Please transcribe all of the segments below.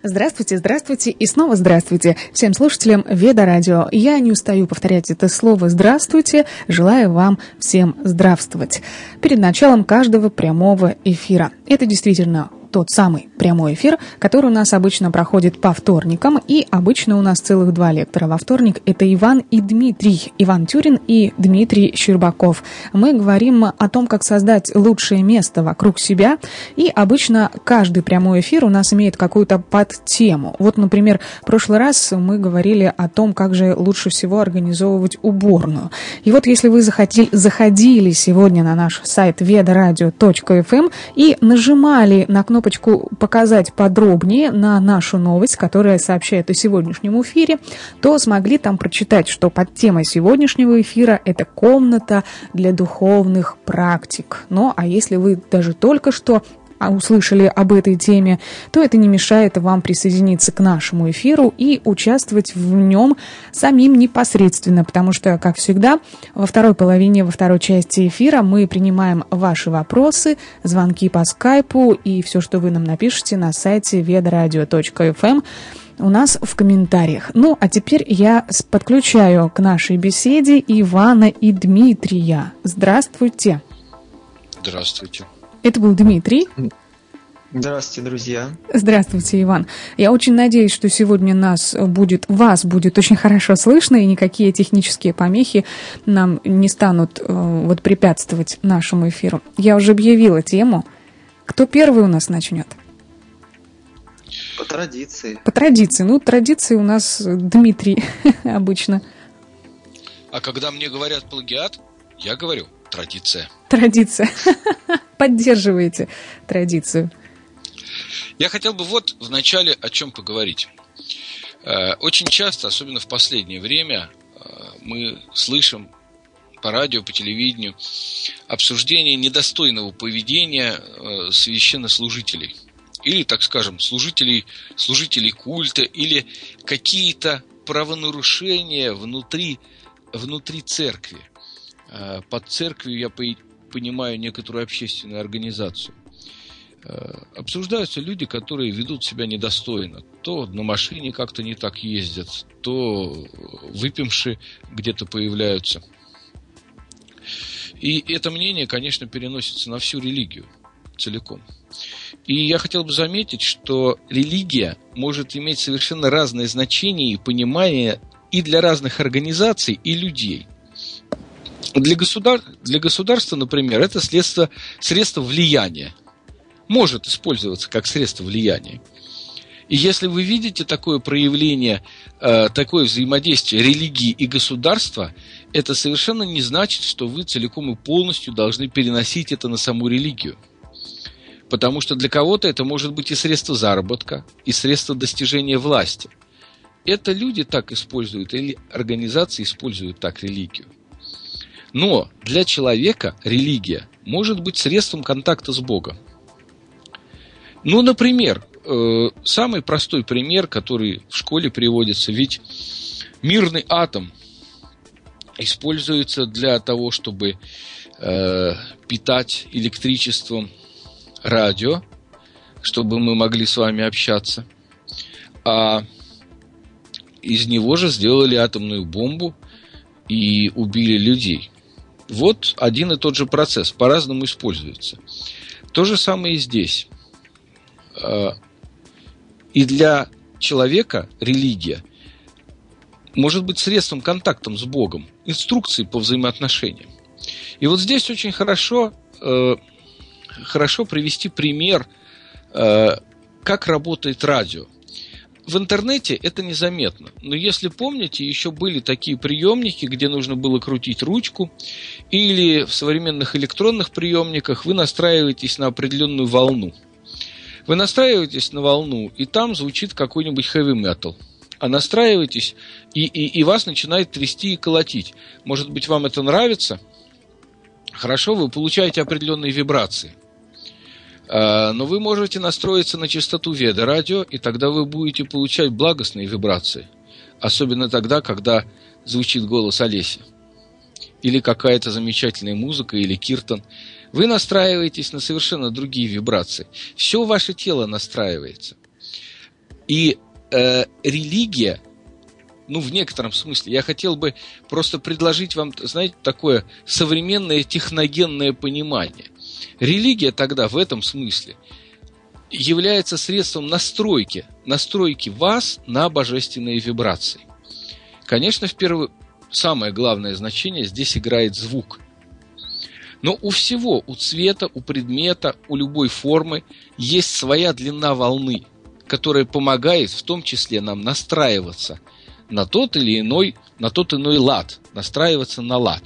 Здравствуйте, здравствуйте и снова здравствуйте всем слушателям Веда Радио. Я не устаю повторять это слово «здравствуйте», желаю вам всем здравствовать перед началом каждого прямого эфира. Это действительно тот самый прямой эфир, который у нас обычно проходит по вторникам, и обычно у нас целых два лектора во вторник. Это Иван и Дмитрий, Иван Тюрин и Дмитрий Щербаков. Мы говорим о том, как создать лучшее место вокруг себя, и обычно каждый прямой эфир у нас имеет какую-то подтему. Вот, например, в прошлый раз мы говорили о том, как же лучше всего организовывать уборную. И вот если вы заходили сегодня на наш сайт vedaradio.fm и нажимали на кнопку «Показать подробнее» на нашу новость, которая сообщает о сегодняшнем эфире, то смогли там прочитать, что под темой сегодняшнего эфира это комната для духовных практик. Ну, а если вы даже только что услышали об этой теме, то это не мешает вам присоединиться к нашему эфиру и участвовать в нем самим непосредственно, потому что, как всегда, во второй половине, во второй части эфира мы принимаем ваши вопросы, звонки по скайпу и все, что вы нам напишете на сайте vedaradio.fm у нас в комментариях. Ну, а теперь я подключаю к нашей беседе Ивана и Дмитрия. Здравствуйте. Здравствуйте. Это был Дмитрий. Здравствуйте, друзья. Здравствуйте, Иван. Я очень надеюсь, что сегодня вас будет очень хорошо слышно, и никакие технические помехи нам не станут препятствовать нашему эфиру. Я уже объявила тему. Кто первый у нас начнет? По традиции. По традиции. Ну, традиции у нас Дмитрий обычно. А когда мне говорят плагиат, я говорю традиция. Традиция. Поддерживаете традицию. Я хотел бы вначале о чем поговорить. Очень часто, особенно в последнее время, мы слышим по радио, по телевидению обсуждение недостойного поведения священнослужителей. Или, так скажем, служителей культа, или какие-то правонарушения внутри церкви. Под церковью я понимаю некоторую общественную организацию. Обсуждаются люди, которые ведут себя недостойно. То на машине как-то не так ездят, то выпившие где-то появляются. И это мнение, конечно, переносится на всю религию целиком. И я хотел бы заметить, что религия может иметь совершенно разное значение и понимание и для разных организаций, и людей. Для государства, например, это средство влияния. Может использоваться как средство влияния. И если вы видите такое проявление, такое взаимодействие религии и государства, это совершенно не значит, что вы целиком и полностью должны переносить это на саму религию. Потому что для кого-то это может быть и средство заработка, и средство достижения власти. Это люди так используют, или организации используют так религию. Но для человека религия может быть средством контакта с Богом. Ну, например, самый простой пример, который в школе приводится, ведь мирный атом используется для того, чтобы питать электричеством радио, чтобы мы могли с вами общаться. А из него же сделали атомную бомбу и убили людей. Вот один и тот же процесс, по-разному используется. То же самое и здесь. И для человека религия может быть средством контакта с Богом, инструкцией по взаимоотношениям. И вот здесь очень хорошо привести пример, как работает радио. В интернете это незаметно, но если помните, еще были такие приемники, где нужно было крутить ручку, или в современных электронных приемниках вы настраиваетесь на определенную волну. Вы настраиваетесь на волну, и там звучит какой-нибудь heavy metal. А настраиваетесь, и вас начинает трясти и колотить. Может быть, вам это нравится? Хорошо, вы получаете определенные вибрации. Но вы можете настроиться на частоту Веда Радио, и тогда вы будете получать благостные вибрации. Особенно тогда, когда звучит голос Олеси. Или какая-то замечательная музыка, или киртан. Вы настраиваетесь на совершенно другие вибрации. Все ваше тело настраивается. И религия, в некотором смысле, я хотел бы просто предложить вам, знаете, такое современное техногенное понимание. Религия тогда в этом смысле является средством настройки вас на божественные вибрации. Конечно, самое главное значение здесь играет звук. Но у всего, у цвета, у предмета, у любой формы есть своя длина волны, которая помогает в том числе нам настраиваться на тот иной лад, настраиваться на лад.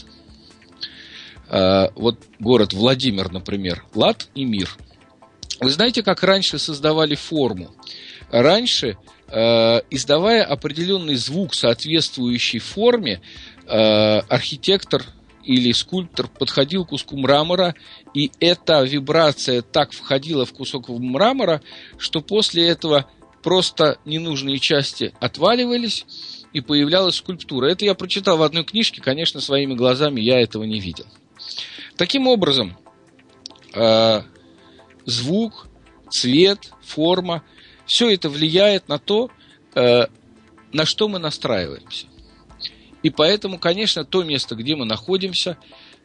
Вот город Владимир, например, лад и мир. Вы знаете, как раньше создавали форму? Раньше, издавая определенный звук, соответствующий форме, архитектор или скульптор подходил к куску мрамора, и эта вибрация так входила в кусок мрамора, что после этого просто ненужные части отваливались, и появлялась скульптура. Это я прочитал в одной книжке, конечно, своими глазами я этого не видел. Таким образом, звук, цвет, форма, все это влияет на то, на что мы настраиваемся. И поэтому, конечно, то место, где мы находимся,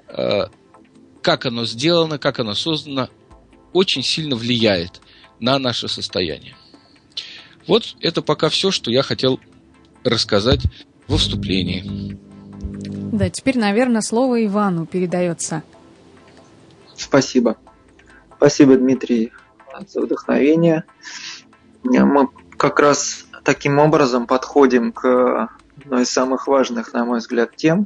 как оно сделано, как оно создано, очень сильно влияет на наше состояние. Вот это пока все, что я хотел рассказать во вступлении. Да, теперь, наверное, слово Ивану передается. Спасибо. Спасибо, Дмитрий, за вдохновение. Мы как раз таким образом подходим к одной из самых важных, на мой взгляд, тем,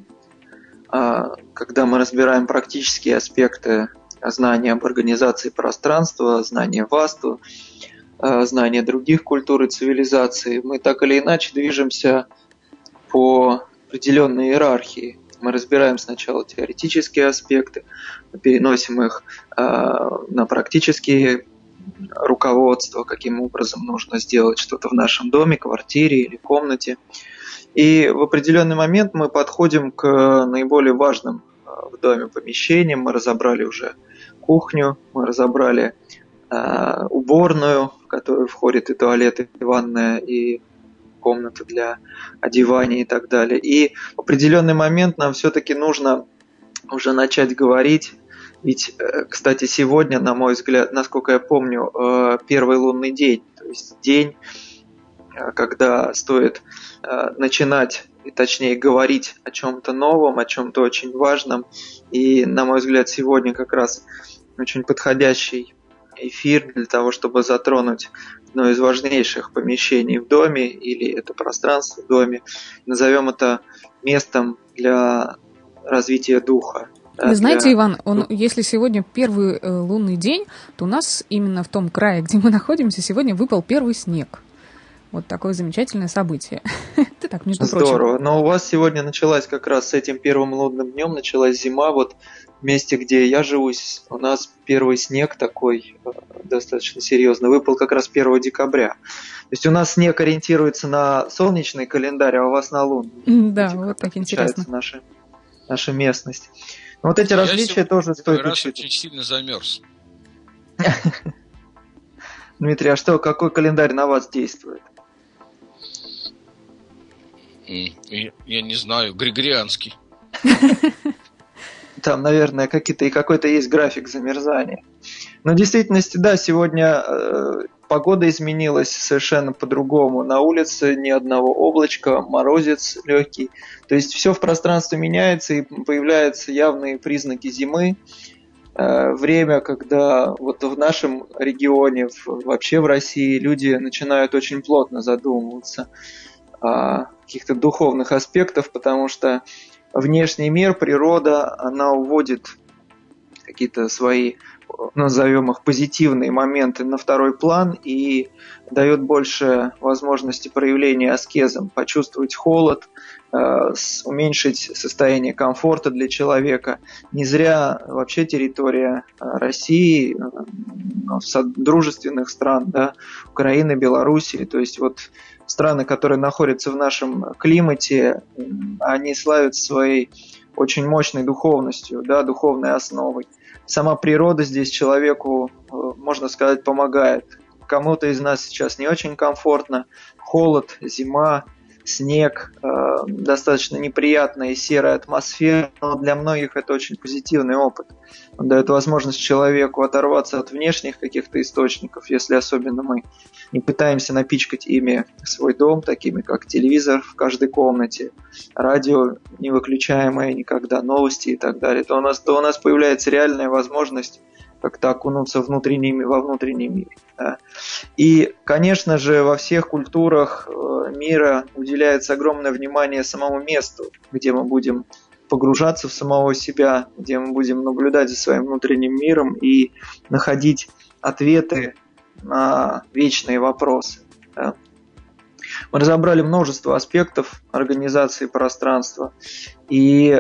когда мы разбираем практические аспекты знания об организации пространства, знания васту, знания других культур и цивилизаций. Мы так или иначе движемся по определенной иерархии. Мы разбираем сначала теоретические аспекты, переносим их на практические руководства, каким образом нужно сделать что-то в нашем доме, квартире или комнате. И в определенный момент мы подходим к наиболее важным в доме помещениям. Мы разобрали уже кухню, мы разобрали уборную, в которую входит и туалет, и ванная, и комната для одевания и так далее. И в определенный момент нам все-таки нужно уже начать говорить. Ведь, кстати, сегодня, на мой взгляд, насколько я помню, первый лунный день, то есть день, когда стоит начинать, и точнее говорить о чем-то новом, о чем-то очень важном. И, на мой взгляд, сегодня как раз очень подходящий эфир для того, чтобы затронуть одно из важнейших помещений в доме, или это пространство в доме. Назовем это местом для развития духа. Вы знаете, Иван, если сегодня первый лунный день, то у нас именно в том крае, где мы находимся, сегодня выпал первый снег. Вот такое замечательное событие. Это так, между прочим. Здорово. Но у вас сегодня началась как раз с этим первым лунным днем, началась зима. Вот в месте, где я живу, у нас первый снег такой достаточно серьезный выпал как раз 1 декабря. То есть у нас снег ориентируется на солнечный календарь, а у вас на лунный. Да, вот так интересно. Наша местность. Но вот эти различия тоже стоит учитывать. Я очень сильно замерз. Дмитрий, а какой календарь на вас действует? Я не знаю, григорианский. Там, наверное, какой-то есть график замерзания. Но в действительности, да, сегодня погода изменилась совершенно по-другому. На улице ни одного облачка, морозец легкий. То есть все в пространстве меняется и появляются явные признаки зимы. Время, когда вот в нашем регионе, вообще в России, люди начинают очень плотно задумываться о каких-то духовных аспектах, потому что внешний мир, природа, она уводит какие-то свои, назовем их, позитивные моменты на второй план и дает больше возможности проявления аскезом, почувствовать холод, уменьшить состояние комфорта для человека. Не зря вообще территория России, дружественных стран, да, Украины, Белоруссии, то есть вот страны, которые находятся в нашем климате, они славятся своей очень мощной духовностью, да, духовной основой. Сама природа здесь человеку, можно сказать, помогает кому-то из нас сейчас не очень комфортно. Холод, зима, снег, достаточно неприятная и серая атмосфера, но для многих это очень позитивный опыт. Он дает возможность человеку оторваться от внешних каких-то источников, если особенно мы не пытаемся напичкать ими свой дом, такими как телевизор в каждой комнате, радио не выключаемое никогда, новости и так далее, то у нас появляется реальная возможность как-то окунуться во внутренний мир. Да. И, конечно же, во всех культурах мира уделяется огромное внимание самому месту, где мы будем погружаться в самого себя, где мы будем наблюдать за своим внутренним миром и находить ответы на вечные вопросы. Да. Мы разобрали множество аспектов организации пространства, и,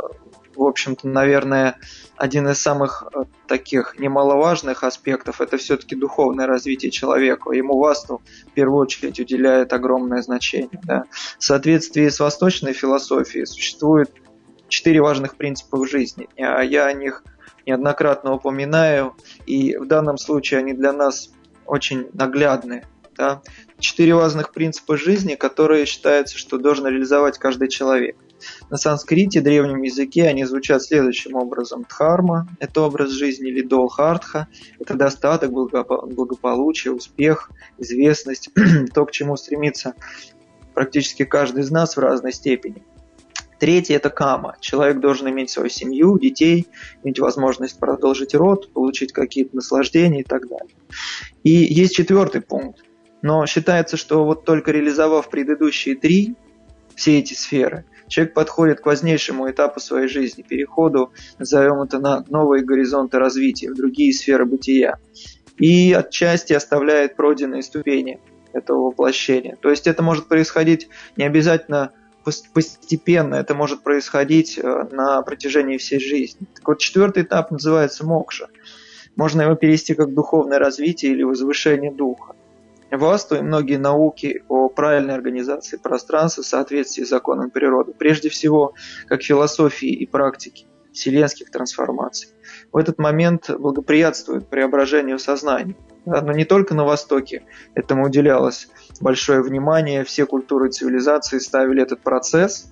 в общем-то, наверное, один из самых таких немаловажных аспектов – это все-таки духовное развитие человека. Ему Васту в первую очередь уделяет огромное значение. Да. В соответствии с восточной философией существует 4 важных принципа в жизни. Я о них неоднократно упоминаю, и в данном случае они для нас очень наглядны. Да. 4 важных принципа жизни, которые считается, что должен реализовать каждый человек. На санскрите, древнем языке, они звучат следующим образом. Дхарма – это образ жизни, или долхартха – это достаток, благополучие, успех, известность, то, к чему стремится практически каждый из нас в разной степени. Третье – это кама. Человек должен иметь свою семью, детей, иметь возможность продолжить род, получить какие-то наслаждения и так далее. И есть 4-й пункт. Но считается, что вот только реализовав предыдущие 3, все эти сферы, человек подходит к важнейшему этапу своей жизни, переходу, назовем это, на новые горизонты развития, в другие сферы бытия. И отчасти оставляет пройденные ступени этого воплощения. То есть это может происходить не обязательно постепенно, это может происходить на протяжении всей жизни. Так вот, 4-й этап называется мокша. Можно его перевести как духовное развитие или возвышение духа. Васту и многие науки о правильной организации пространства в соответствии с законом природы, прежде всего, как философии и практики вселенских трансформаций, в этот момент благоприятствует преображению сознания. Но не только на Востоке этому уделялось большое внимание, все культуры и цивилизации ставили этот процесс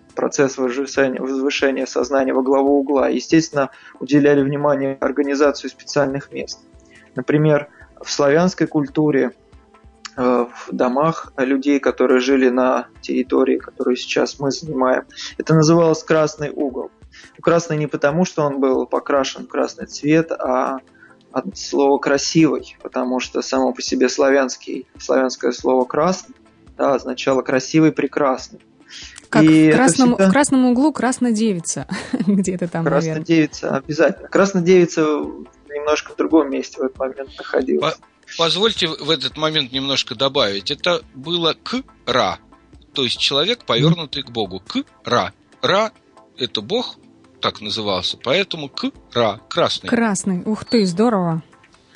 возвышения сознания во главу угла и, естественно, уделяли внимание организации специальных мест. Например, в славянской культуре, в домах людей, которые жили на территории, которую сейчас мы занимаем, это называлось красный угол. Красный не потому, что он был покрашен в красный цвет, а от слова «красивый», потому что само по себе славянское слово «красный», да, означало «красивый, прекрасный». Как и в красном углу красная девица, где-то там, красная наверное. Девица, обязательно. Красная девица немножко в другом месте в этот момент находилась. Позвольте в этот момент немножко добавить. Это было к-ра, то есть человек, повернутый к Богу. К-ра. Ра – это Бог, так назывался, поэтому к-ра, красный. Красный, ух ты, здорово.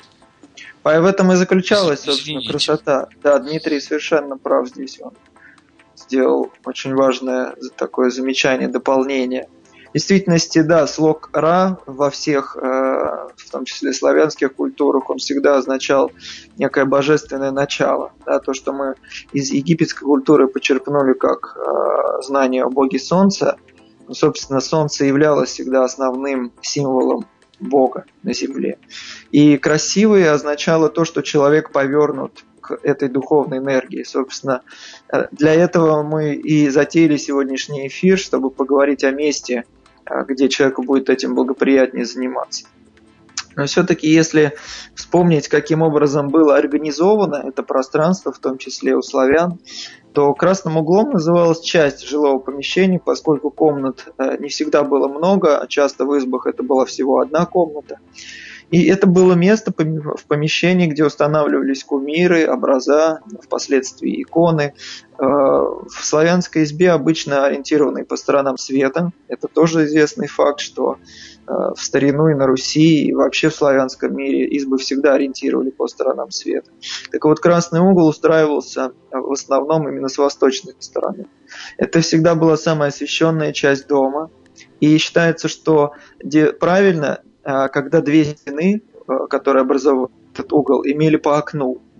В этом и заключалась, собственно, красота. Да, Дмитрий совершенно прав здесь. Он сделал очень важное такое замечание, дополнение. В действительности, да, слог «ра» во всех, в том числе славянских культурах, он всегда означал некое божественное начало. Да, то, что мы из египетской культуры почерпнули как знание о боге Солнца, собственно, Солнце являлось всегда основным символом Бога на земле. И красивый означало то, что человек повернут к этой духовной энергии. Собственно, для этого мы и затеяли сегодняшний эфир, чтобы поговорить о месте, где человеку будет этим благоприятнее заниматься. Но все-таки, если вспомнить, каким образом было организовано это пространство, в том числе у славян, то красным углом называлась часть жилого помещения, поскольку комнат не всегда было много, а часто в избах это была всего одна комната. И это было место в помещении, где устанавливались кумиры, образа, впоследствии иконы. В славянской избе обычно ориентированные по сторонам света. Это тоже известный факт, что в старину и на Руси, и вообще в славянском мире избы всегда ориентировали по сторонам света. Так вот, красный угол устраивался в основном именно с восточной стороны. Это всегда была самая освещенная часть дома. И считается, что правильно, когда две стены, которые образовывают этот угол, имели по окну.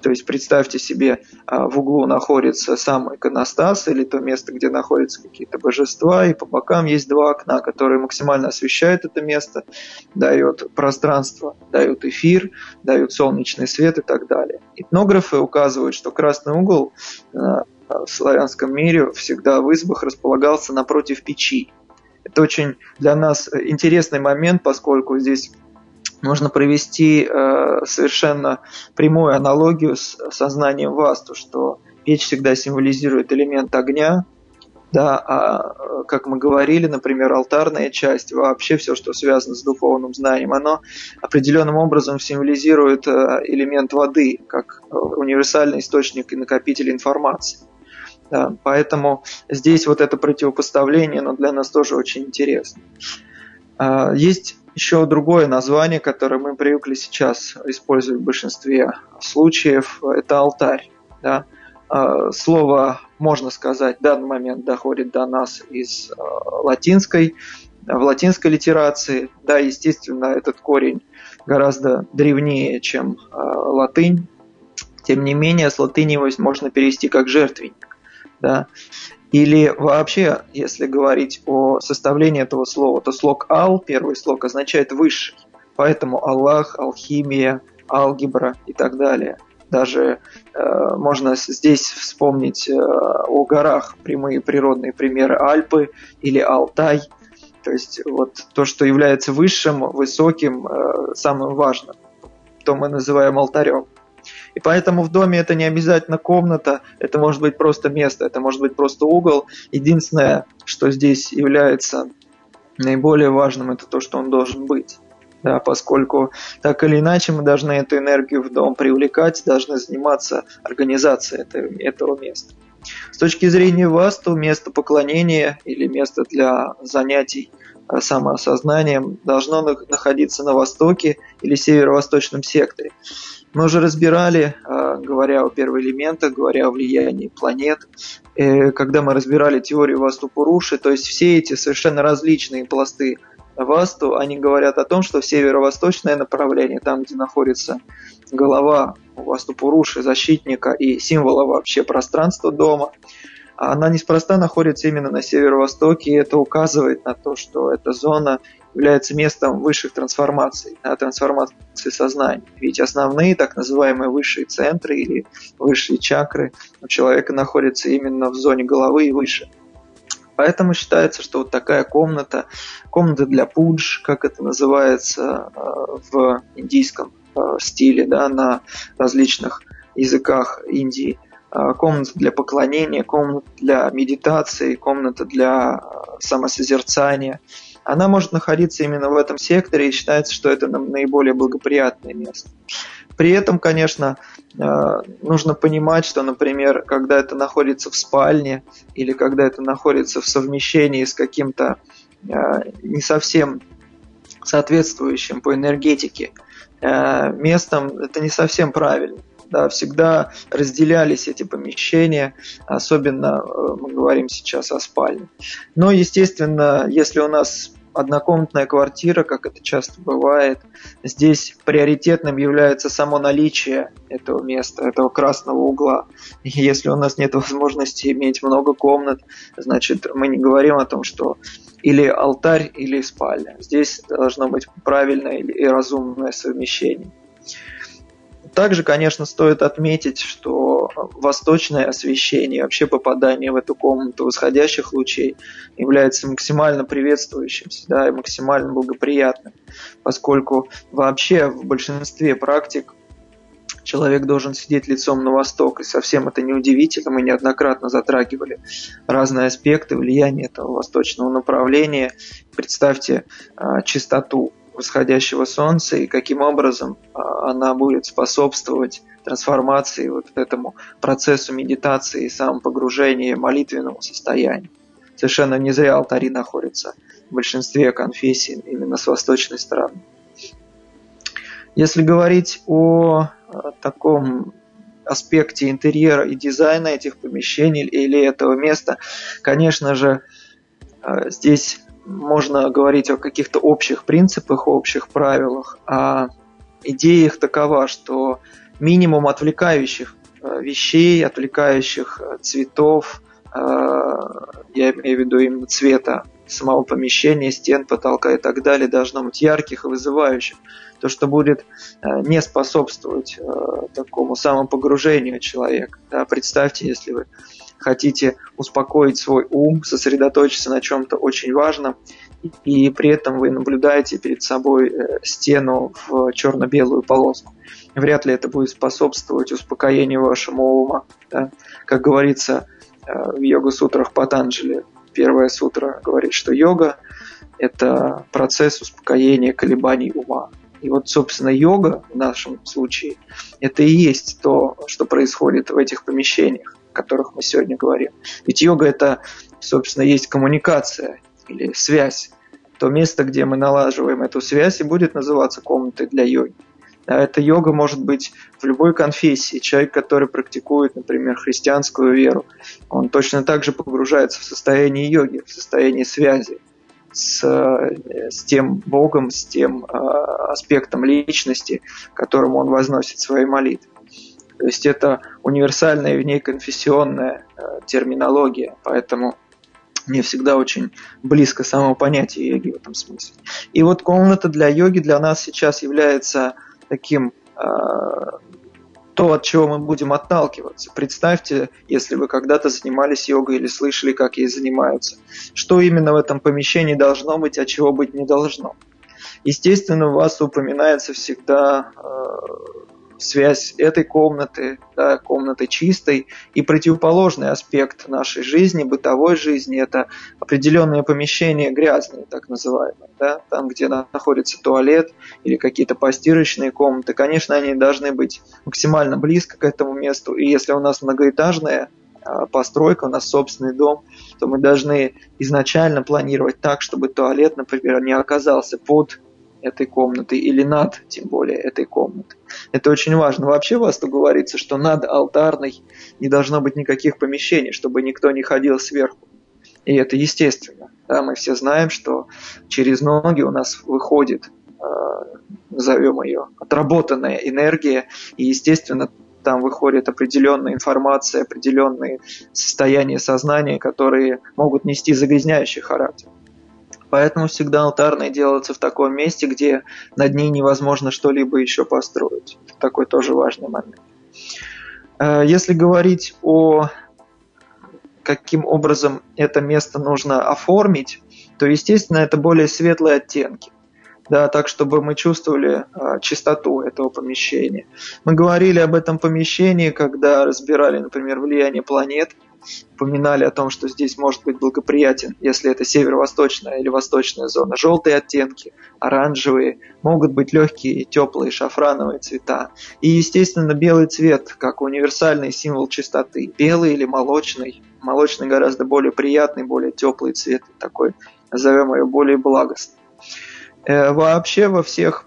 То есть представьте себе, в углу находится сам иконостас или то место, где находятся какие-то божества, и по бокам есть два окна, которые максимально освещают это место, дают пространство, дают эфир, дают солнечный свет и так далее. Этнографы указывают, что красный угол в славянском мире всегда в избах располагался напротив печи. Это очень для нас интересный момент, поскольку здесь можно провести совершенно прямую аналогию с сознанием васту, что печь всегда символизирует элемент огня, да, а как мы говорили, например, алтарная часть, вообще все, что связано с духовным знанием, оно определенным образом символизирует элемент воды, как универсальный источник и накопитель информации. Да, поэтому здесь вот это противопоставление, оно для нас тоже очень интересно. Есть еще другое название, которое мы привыкли сейчас использовать в большинстве случаев, это алтарь. Да. Слово, можно сказать, в данный момент доходит до нас из в латинской литерации. Да, естественно, этот корень гораздо древнее, чем латынь. Тем не менее, с латыни его можно перевести как жертвенник. Да. Или вообще, если говорить о составлении этого слова, то слог «ал», первый слог, означает «высший». Поэтому Аллах, алхимия, алгебра и так далее. Даже можно здесь вспомнить о горах прямые природные примеры Альпы или Алтай. То есть вот то, что является высшим, высоким, самым важным, то мы называем алтарем. И поэтому в доме это не обязательно комната, это может быть просто место, это может быть просто угол. Единственное, что здесь является наиболее важным, это то, что он должен быть. Да, поскольку так или иначе мы должны эту энергию в дом привлекать, должны заниматься организацией этого места. С точки зрения васту, место поклонения или место для занятий самоосознанием должно находиться на востоке или северо-восточном секторе. Мы уже разбирали, говоря о первоэлементах, говоря о влиянии планет, когда мы разбирали теорию Васту-Пуруши, то есть все эти совершенно различные пласты Васту, они говорят о том, что северо-восточное направление, там, где находится голова Васту-Пуруши, защитника и символа вообще пространства дома, она неспроста находится именно на северо-востоке, и это указывает на то, что эта зона является местом высших трансформаций, трансформации сознания. Ведь основные так называемые высшие центры или высшие чакры у человека находятся именно в зоне головы и выше. Поэтому считается, что вот такая комната для пудж, как это называется в индийском стиле, да, на различных языках Индии, комната для поклонения, комната для медитации, комната для самосозерцания, она может находиться именно в этом секторе, и считается, что это наиболее благоприятное место. При этом, конечно, нужно понимать, что, например, когда это находится в спальне или когда это находится в совмещении с каким-то не совсем соответствующим по энергетике местом, это не совсем правильно. Да, всегда разделялись эти помещения, особенно мы говорим сейчас о спальне. Но, естественно, если у нас однокомнатная квартира, как это часто бывает, здесь приоритетным является само наличие этого места, этого красного угла. И если у нас нет возможности иметь много комнат, значит, мы не говорим о том, что или алтарь, или спальня. Здесь должно быть правильное и разумное совмещение. Также, конечно, стоит отметить, что восточное освещение, вообще попадание в эту комнату восходящих лучей является максимально приветствующимся, да, и максимально благоприятным, поскольку вообще в большинстве практик человек должен сидеть лицом на восток, и совсем это неудивительно, мы неоднократно затрагивали разные аспекты влияния этого восточного направления. Представьте чистоту восходящего солнца и каким образом она будет способствовать трансформации, вот этому процессу медитации, самопогружения, молитвенному состоянию. Совершенно не зря алтари находятся в большинстве конфессий именно с восточной стороны. Если говорить о таком аспекте интерьера и дизайна этих помещений или этого места, конечно же, здесь можно говорить о каких-то общих принципах, общих правилах, а идея их такова, что минимум отвлекающих вещей, отвлекающих цветов, я имею в виду именно цвета самого помещения, стен, потолка и так далее, должно быть ярких и вызывающих. То, что будет не способствовать такому самопогружению человека. Да, представьте, если вы хотите успокоить свой ум, сосредоточиться на чем-то очень важном, и при этом вы наблюдаете перед собой стену в черно-белую полоску. Вряд ли это будет способствовать успокоению вашего ума. Да? Как говорится в йога-сутрах Патанджали, первая сутра говорит, что йога – это процесс успокоения колебаний ума. И вот, собственно, йога в нашем случае – это и есть то, что происходит в этих помещениях, о которых мы сегодня говорим. Ведь йога – это, собственно, есть коммуникация или связь. То место, где мы налаживаем эту связь, и будет называться комнатой для йоги. Эта йога может быть в любой конфессии. Человек, который практикует, например, христианскую веру, он точно так же погружается в состояние йоги, в состояние связи с тем Богом, с тем аспектом личности, к которому он возносит свои молитвы. То есть это универсальная внеконфессионная терминология, поэтому мне всегда очень близко само понятие йоги в этом смысле. И вот комната для йоги для нас сейчас является таким, то, от чего мы будем отталкиваться. Представьте, если вы когда-то занимались йогой или слышали, как ей занимаются, что именно в этом помещении должно быть, а чего быть не должно. Естественно, у вас упоминается всегда связь этой комнаты, да, комнаты чистой, и противоположный аспект нашей жизни, бытовой жизни, это определенные помещения грязные, так называемые, да, там, где находится туалет или какие-то постирочные комнаты. Конечно, они должны быть максимально близко к этому месту, и если у нас многоэтажная постройка, у нас собственный дом, то мы должны изначально планировать так, чтобы туалет, например, не оказался под этой комнаты или над, тем более, этой комнаты. Это очень важно. Вообще в Васту говорится, что над алтарной не должно быть никаких помещений, чтобы никто не ходил сверху. И это естественно. Да, мы все знаем, что через ноги у нас выходит, назовем ее, отработанная энергия, и, естественно, там выходит определенная информация, определенные состояния сознания, которые могут нести загрязняющий характер. Поэтому всегда алтарные делаются в таком месте, где над ней невозможно что-либо еще построить. Это такой тоже важный момент. Если говорить о каким образом это место нужно оформить, то, естественно, это более светлые оттенки. Да, так, чтобы мы чувствовали чистоту этого помещения. Мы говорили об этом помещении, когда разбирали, например, влияние планет, упоминали о том, что здесь может быть благоприятен, если это северо-восточная или восточная зона. Желтые оттенки, оранжевые, могут быть легкие, теплые, шафрановые цвета. И, естественно, белый цвет, как универсальный символ чистоты. Белый или молочный. Молочный гораздо более приятный, более теплый цвет, такой, назовем его, более благостный. Вообще во всех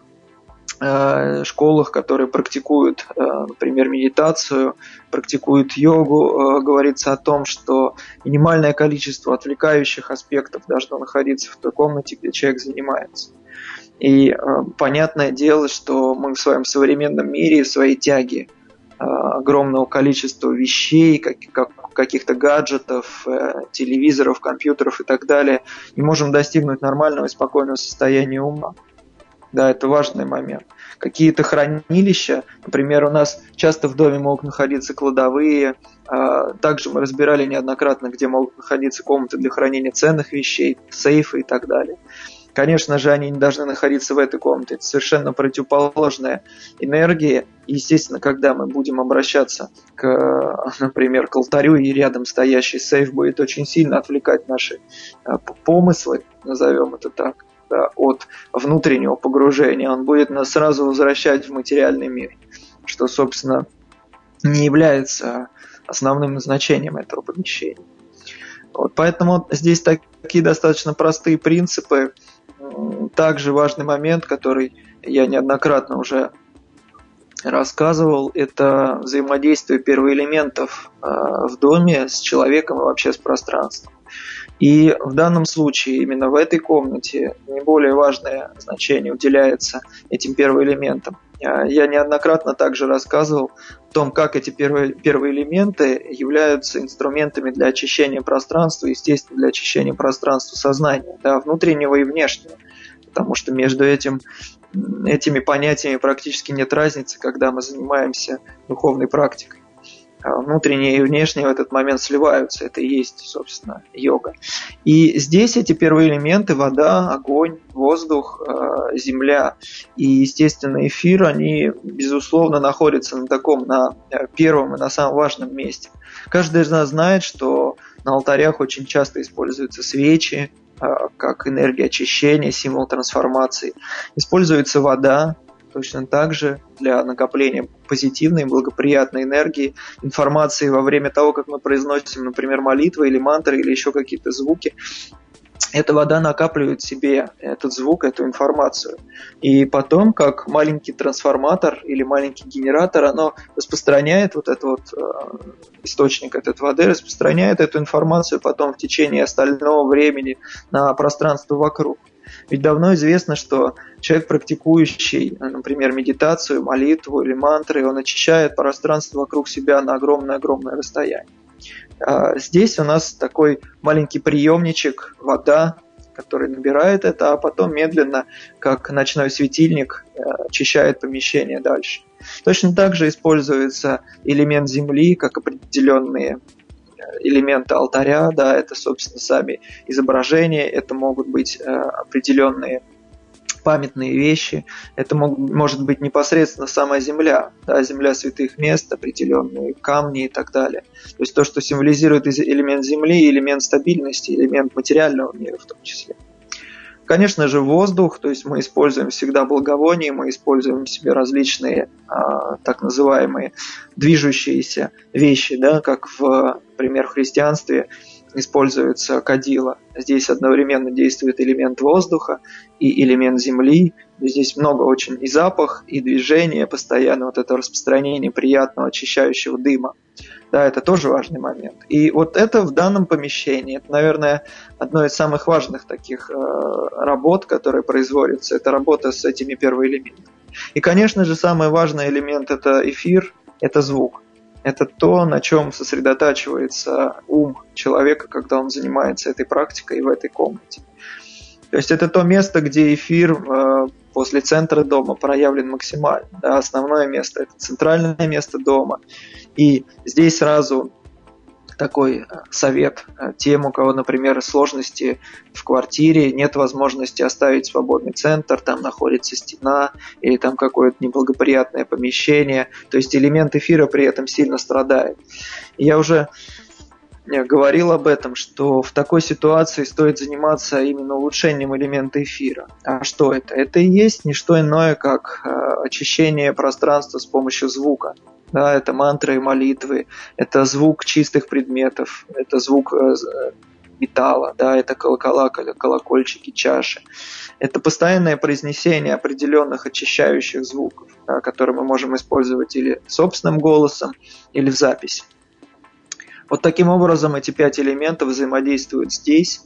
школах, которые практикуют, например, медитацию, практикуют йогу, говорится о том, что минимальное количество отвлекающих аспектов должно находиться в той комнате, где человек занимается. И понятное дело, что мы в своем современном мире, в своей тяге огромного количества вещей, каких-то гаджетов, телевизоров, компьютеров и так далее, не можем достигнуть нормального и спокойного состояния ума. Да, это важный момент. Какие-то хранилища, например, у нас часто в доме могут находиться кладовые, также мы разбирали неоднократно, где могут находиться комнаты для хранения ценных вещей, сейфы и так далее. Конечно же, они не должны находиться в этой комнате. Это совершенно противоположная энергия. И, естественно, когда мы будем обращаться, например, к алтарю, и рядом стоящий сейф будет очень сильно отвлекать наши помыслы, назовем это так, да, от внутреннего погружения. Он будет нас сразу возвращать в материальный мир, что, собственно, не является основным назначением этого помещения. Вот, поэтому здесь такие достаточно простые принципы. Также важный момент, который я неоднократно уже рассказывал, это взаимодействие первоэлементов в доме с человеком и вообще с пространством. И в данном случае именно в этой комнате наиболее важное значение уделяется этим первоэлементам. Я неоднократно также рассказывал о том, как эти первые элементы являются инструментами для очищения пространства, естественно, для очищения пространства сознания, да, внутреннего и внешнего. Потому что между этими понятиями практически нет разницы, когда мы занимаемся духовной практикой. Внутреннее и внешнее в этот момент сливаются. Это и есть, собственно, йога. И здесь эти первые элементы — вода, огонь, воздух, земля и, естественно, эфир, они, безусловно, находятся на первом и на самом важном месте. Каждый из нас знает, что на алтарях очень часто используются свечи, как энергия очищения, символ трансформации. Используется вода, точно так же для накопления позитивной, благоприятной энергии, информации во время того, как мы произносим, например, молитвы или мантры, или еще какие-то звуки. Эта вода накапливает в себе этот звук, эту информацию. И потом, как маленький трансформатор или маленький генератор, оно распространяет источник этой воды, распространяет эту информацию потом в течение остального времени на пространство вокруг. Ведь давно известно, что человек, практикующий, например, медитацию, молитву или мантры, он очищает пространство вокруг себя на огромное-огромное расстояние. Здесь у нас такой маленький приемничек, вода, который набирает это, а потом медленно, как ночной светильник, очищает помещение дальше. Точно так же используется элемент земли, как определенные элементы алтаря, да, это, собственно, сами изображения, это могут быть определенные памятные вещи, это может быть непосредственно сама земля, да, земля святых мест, определенные камни и так далее. То есть то, что символизирует элемент земли, элемент стабильности, элемент материального мира в том числе. Конечно же, воздух, то есть мы используем всегда благовония, мы используем в себе различные так называемые движущиеся вещи, да, как например, в христианстве используется кадила. Здесь одновременно действует элемент воздуха и элемент земли. Здесь много очень и запах, и движение, постоянно вот это распространение приятного очищающего дыма. Да, это тоже важный момент. И вот это в данном помещении, это, наверное, одно из самых важных таких работ, которые производятся, это работа с этими первоэлементами. И, конечно же, самый важный элемент – это эфир, это звук. Это то, на чем сосредотачивается ум человека, когда он занимается этой практикой в этой комнате. То есть это то место, где эфир после центра дома проявлен максимально. Да, основное место – это центральное место дома. И здесь сразу такой совет тем, у кого, например, сложности в квартире, нет возможности оставить свободный центр, там находится стена или там какое-то неблагоприятное помещение, то есть элемент эфира при этом сильно страдает. И я уже говорил об этом, что в такой ситуации стоит заниматься именно улучшением элемента эфира. А что это? Это и есть не что иное, как очищение пространства с помощью звука. Да, это мантры и молитвы, это звук чистых предметов, это звук металла, да, это колокола, колокольчики, чаши. Это постоянное произнесение определенных очищающих звуков, да, которые мы можем использовать или собственным голосом, или в записи. Вот таким образом эти 5 элементов взаимодействуют здесь.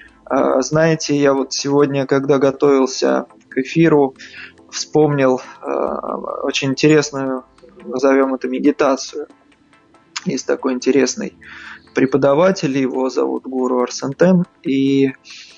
Знаете, я вот сегодня, когда готовился к эфиру, вспомнил очень интересную, назовем это, медитацию. Есть такой интересный преподаватель, его зовут Гуру Арсентем, и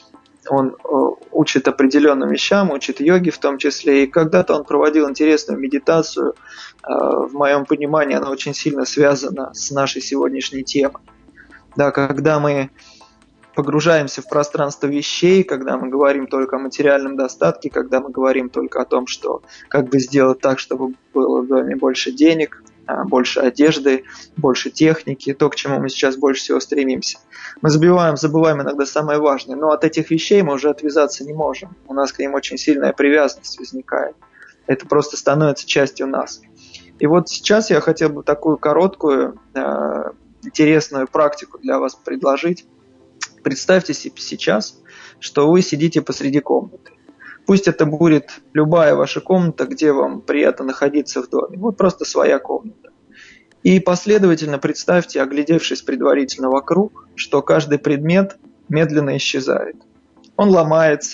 он учит определенным вещам, учит йоге в том числе. И когда-то он проводил интересную медитацию. В моем понимании она очень сильно связана с нашей сегодняшней темой. Да, когда мы погружаемся в пространство вещей, когда мы говорим только о материальном достатке, когда мы говорим только о том, что как бы сделать так, чтобы было в доме больше денег, больше одежды, больше техники, то, к чему мы сейчас больше всего стремимся. Мы забываем иногда самое важное, но от этих вещей мы уже отвязаться не можем. У нас к ним очень сильная привязанность возникает. Это просто становится частью нас. И вот сейчас я хотел бы такую короткую, интересную практику для вас предложить. Представьте себе сейчас, что вы сидите посреди комнаты. Пусть это будет любая ваша комната, где вам приятно находиться в доме. Вот просто своя комната. И последовательно представьте, оглядевшись предварительно вокруг, что каждый предмет медленно исчезает. Он ломается,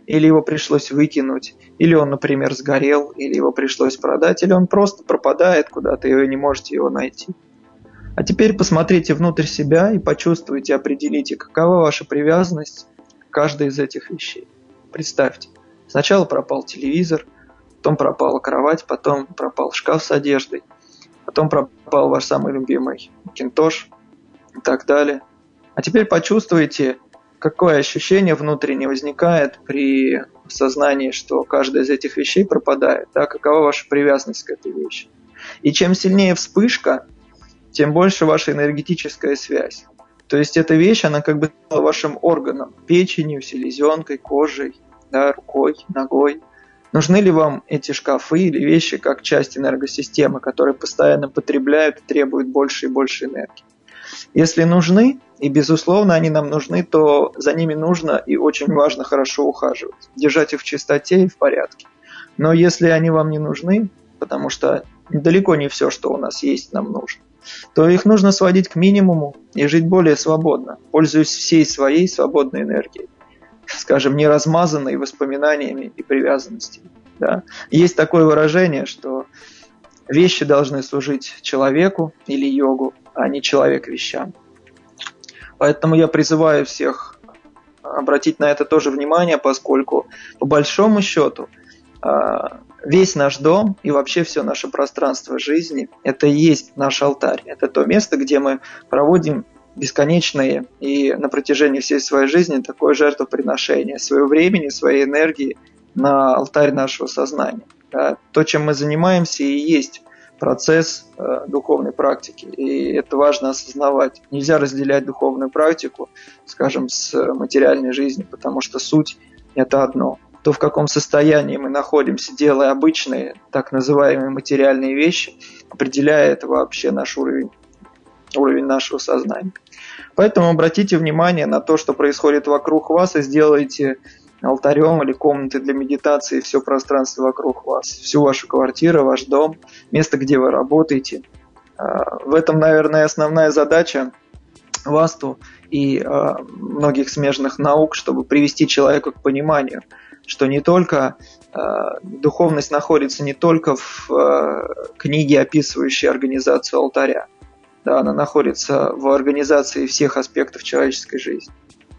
или его пришлось выкинуть, или он, например, сгорел, или его пришлось продать, или он просто пропадает куда-то, и вы не можете его найти. А теперь посмотрите внутрь себя и почувствуйте, определите, какова ваша привязанность к каждой из этих вещей. Представьте, сначала пропал телевизор, потом пропала кровать, потом пропал шкаф с одеждой, потом пропал ваш самый любимый Macintosh и так далее. А теперь почувствуйте, какое ощущение внутренне возникает при осознании, что каждая из этих вещей пропадает, да, какова ваша привязанность к этой вещи. И чем сильнее вспышка, тем больше ваша энергетическая связь. То есть эта вещь, она как бы стала вашим органом, печенью, селезенкой, кожей, да, рукой, ногой. Нужны ли вам эти шкафы или вещи как часть энергосистемы, которые постоянно потребляют и требуют больше и больше энергии? Если нужны, и безусловно они нам нужны, то за ними нужно и очень важно хорошо ухаживать, держать их в чистоте и в порядке. Но если они вам не нужны, потому что далеко не все, что у нас есть, нам нужно, то их нужно сводить к минимуму и жить более свободно, пользуясь всей своей свободной энергией, скажем, не размазанной воспоминаниями и привязанностями. Да? Есть такое выражение, что вещи должны служить человеку или йогу, а не человек вещам. Поэтому я призываю всех обратить на это тоже внимание, поскольку по большому счету весь наш дом и вообще все наше пространство жизни – это и есть наш алтарь. Это то место, где мы проводим бесконечное и на протяжении всей своей жизни такое жертвоприношение своего времени, своей энергии на алтарь нашего сознания. Да? То, чем мы занимаемся, и есть процесс духовной практики, и это важно осознавать. Нельзя разделять духовную практику, скажем, с материальной жизнью, потому что суть – это одно. То, в каком состоянии мы находимся, делая обычные, так называемые материальные вещи, определяет вообще наш уровень нашего сознания. Поэтому обратите внимание на то, что происходит вокруг вас, и сделайте алтарем или комнатой для медитации все пространство вокруг вас, всю вашу квартиру, ваш дом, место, где вы работаете. В этом, наверное, основная задача васту и многих смежных наук, чтобы привести человека к пониманию, что не только духовность находится не только в книге, описывающей организацию алтаря, да, она находится в организации всех аспектов человеческой жизни.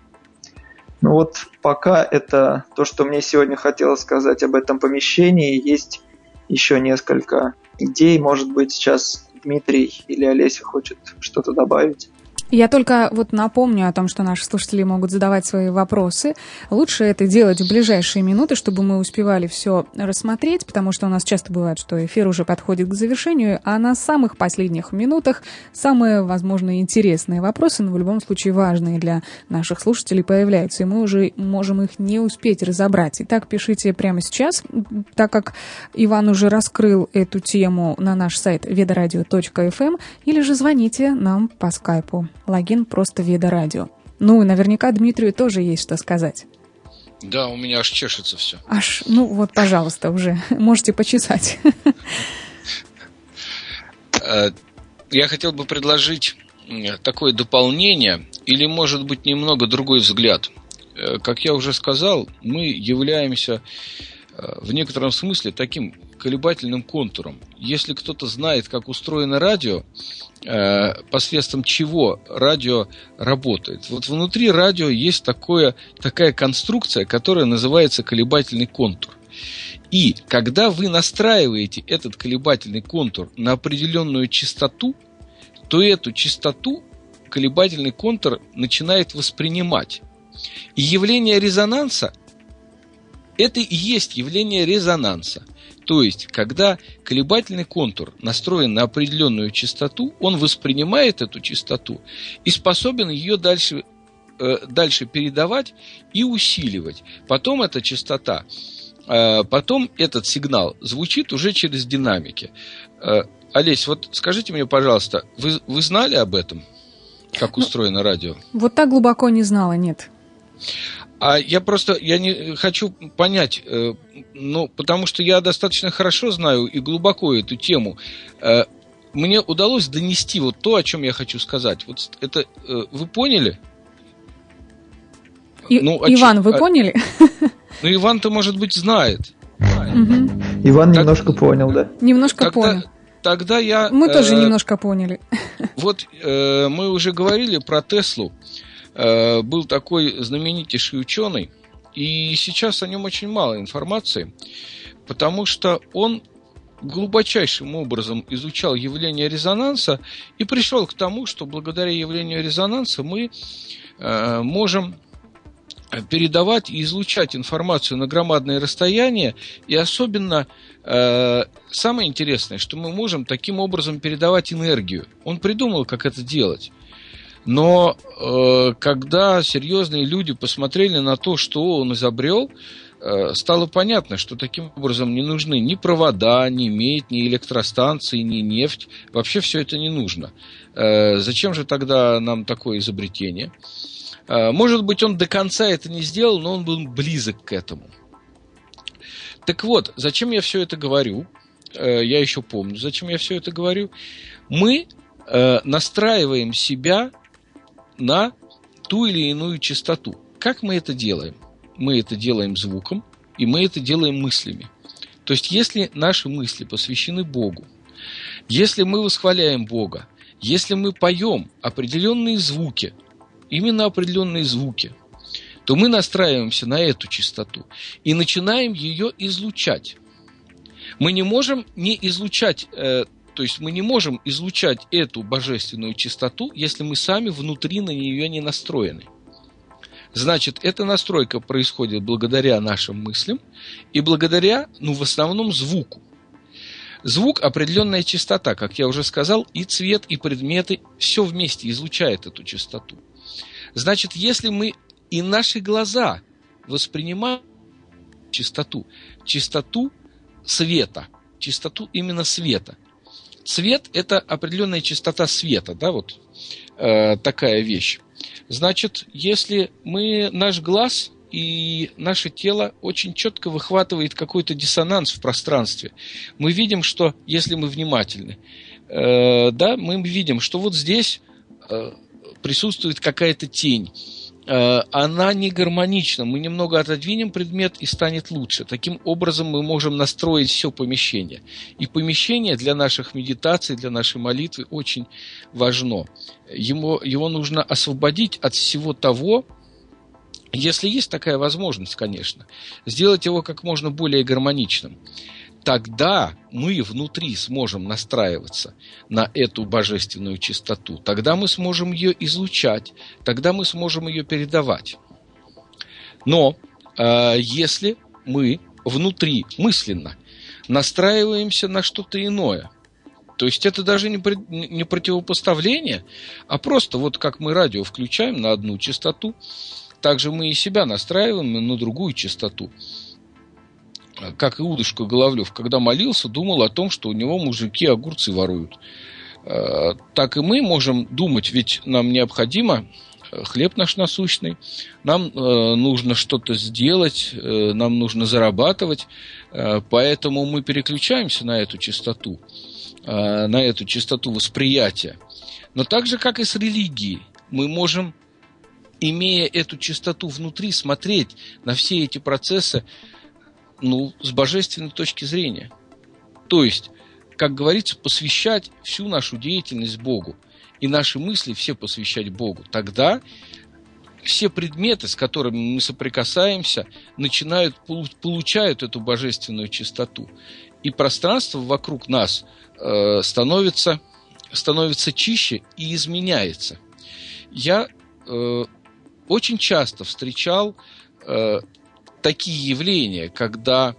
Ну вот пока это то, что мне сегодня хотелось сказать об этом помещении. Есть еще несколько идей. Может быть, сейчас Дмитрий или Олеся хочет что-то добавить. Я только вот напомню о том, что наши слушатели могут задавать свои вопросы. Лучше это делать в ближайшие минуты, чтобы мы успевали все рассмотреть, потому что у нас часто бывает, что эфир уже подходит к завершению, а на самых последних минутах самые, возможно, интересные вопросы, но в любом случае важные для наших слушателей появляются, и мы уже можем их не успеть разобрать. Итак, пишите прямо сейчас, так как Иван уже раскрыл эту тему на наш сайт vedaradio.fm, или же звоните нам по скайпу. Логин просто Веда Радио. Ну и наверняка Дмитрию тоже есть что сказать. Да, у меня аж чешется все. Аж, ну вот, пожалуйста, уже можете почесать. Я хотел бы предложить такое дополнение или, может быть, немного другой взгляд. Как я уже сказал, мы являемся в некотором смысле таким колебательным контуром. Если кто-то знает, как устроено радио, посредством чего радио работает. Вот внутри радио есть такая конструкция, которая называется колебательный контур. И когда вы настраиваете этот колебательный контур на определенную частоту, то эту частоту колебательный контур начинает воспринимать. И явление резонанса – это и есть явление резонанса. То есть, когда колебательный контур настроен на определенную частоту, он воспринимает эту частоту и способен ее дальше передавать и усиливать. Потом эта частота, потом этот сигнал звучит уже через динамики. Олесь, вот скажите мне, пожалуйста, вы знали об этом, как устроено радио? Вот так глубоко не знала, нет. А я не хочу понять, потому что я достаточно хорошо знаю и глубоко эту тему. Мне удалось донести вот то, о чем я хочу сказать. Вот это вы поняли? Иван, вы поняли? Ну, Иван-то, может быть, знает. Иван немножко понял, да? Немножко понял. Тогда я... Мы тоже немножко поняли. Вот мы уже говорили про Теслу. Был такой знаменитейший ученый, и сейчас о нем очень мало информации, потому что он глубочайшим образом изучал явление резонанса и пришел к тому, что благодаря явлению резонанса мы можем передавать и излучать информацию на громадные расстояния, и особенно самое интересное, что мы можем таким образом передавать энергию. Он придумал, как это делать. Но когда серьезные люди посмотрели на то, что он изобрел, стало понятно, что таким образом не нужны ни провода, ни медь, ни электростанции, ни нефть. Вообще все это не нужно. Зачем же тогда нам такое изобретение? Может быть, он до конца это не сделал, но он был близок к этому. Так вот, зачем я все это говорю? Я еще помню, зачем я все это говорю. Мы настраиваем себя на ту или иную частоту. Как мы это делаем? Мы это делаем звуком, и мы это делаем мыслями. То есть, если наши мысли посвящены Богу, если мы восхваляем Бога, если мы поем определенные звуки, именно определенные звуки, то мы настраиваемся на эту частоту и начинаем ее излучать. Мы не можем не излучать, то есть мы не можем излучать эту божественную частоту, если мы сами внутри на нее не настроены. Значит, эта настройка происходит благодаря нашим мыслям и благодаря, в основном, звуку. Звук – определенная частота, как я уже сказал, и цвет, и предметы, все вместе излучает эту частоту. Значит, если мы и наши глаза воспринимают частоту света, частоту именно света. Цвет – это определенная частота света, да, вот такая вещь. Значит, если наш глаз и наше тело очень четко выхватывает какой-то диссонанс в пространстве, мы видим, что, если мы внимательны, мы видим, что вот здесь присутствует какая-то тень, она не гармонична, мы немного отодвинем предмет и станет лучше. Таким образом мы можем настроить все помещение. И помещение для наших медитаций, для нашей молитвы очень важно. Его нужно освободить от всего того, если есть такая возможность, конечно, сделать его как можно более гармоничным. Тогда мы внутри сможем настраиваться на эту божественную чистоту. Тогда мы сможем ее излучать, тогда мы сможем ее передавать. Но если мы внутри мысленно настраиваемся на что-то иное, то есть это даже не противопоставление, а просто вот как мы радио включаем на одну частоту, так же мы и себя настраиваем на другую частоту. Как Иудушка Головлев, когда молился, думал о том, что у него мужики огурцы воруют. Так и мы можем думать, ведь нам необходимо хлеб наш насущный, нам нужно что-то сделать, нам нужно зарабатывать, поэтому мы переключаемся на эту частоту восприятия. Но так же, как и с религией, мы можем, имея эту частоту внутри, смотреть на все эти процессы с божественной точки зрения. То есть, как говорится, посвящать всю нашу деятельность Богу. И наши мысли все посвящать Богу. Тогда все предметы, с которыми мы соприкасаемся, получают эту божественную чистоту. И пространство вокруг нас становится чище и изменяется. Я очень часто встречал такие явления, когда,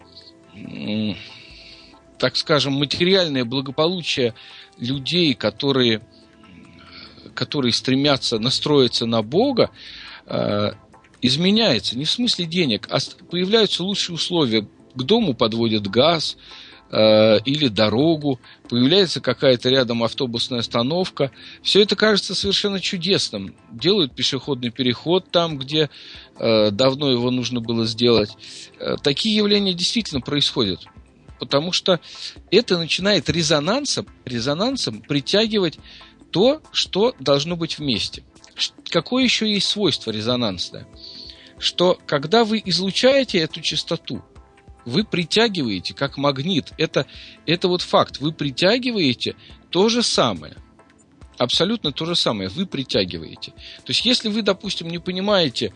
так скажем, материальное благополучие людей, которые стремятся настроиться на Бога, изменяется. Не в смысле денег, а появляются лучшие условия. К дому подводят газ или дорогу, появляется какая-то рядом автобусная остановка. Все это кажется совершенно чудесным. Делают пешеходный переход там, где давно его нужно было сделать. Такие явления действительно происходят, потому что это начинает резонансом притягивать то, что должно быть вместе. Какое еще есть свойство резонансное? что когда вы излучаете эту частоту, вы притягиваете как магнит. Это вот факт. Вы притягиваете то же самое. Абсолютно то же самое. Вы притягиваете. То есть, если вы, допустим, не понимаете,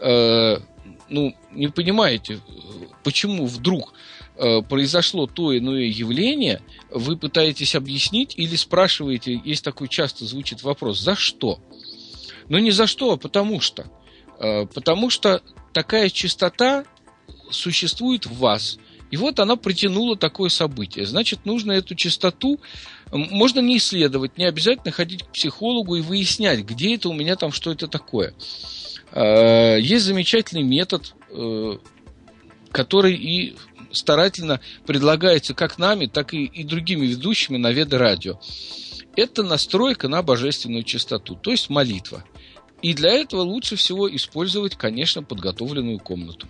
почему вдруг произошло то иное явление, вы пытаетесь объяснить или спрашиваете, есть такой часто звучит вопрос, за что? Но не за что, а потому что. Потому что такая частота существует в вас. И вот она притянула такое событие. Значит, нужно эту частоту, можно не исследовать, не обязательно ходить к психологу и выяснять, где это у меня там, что это такое. Есть замечательный метод, который и старательно предлагается как нами, так и другими ведущими на Веда-радио. Это настройка на божественную частоту, то есть молитва. И для этого лучше всего использовать, конечно, подготовленную комнату.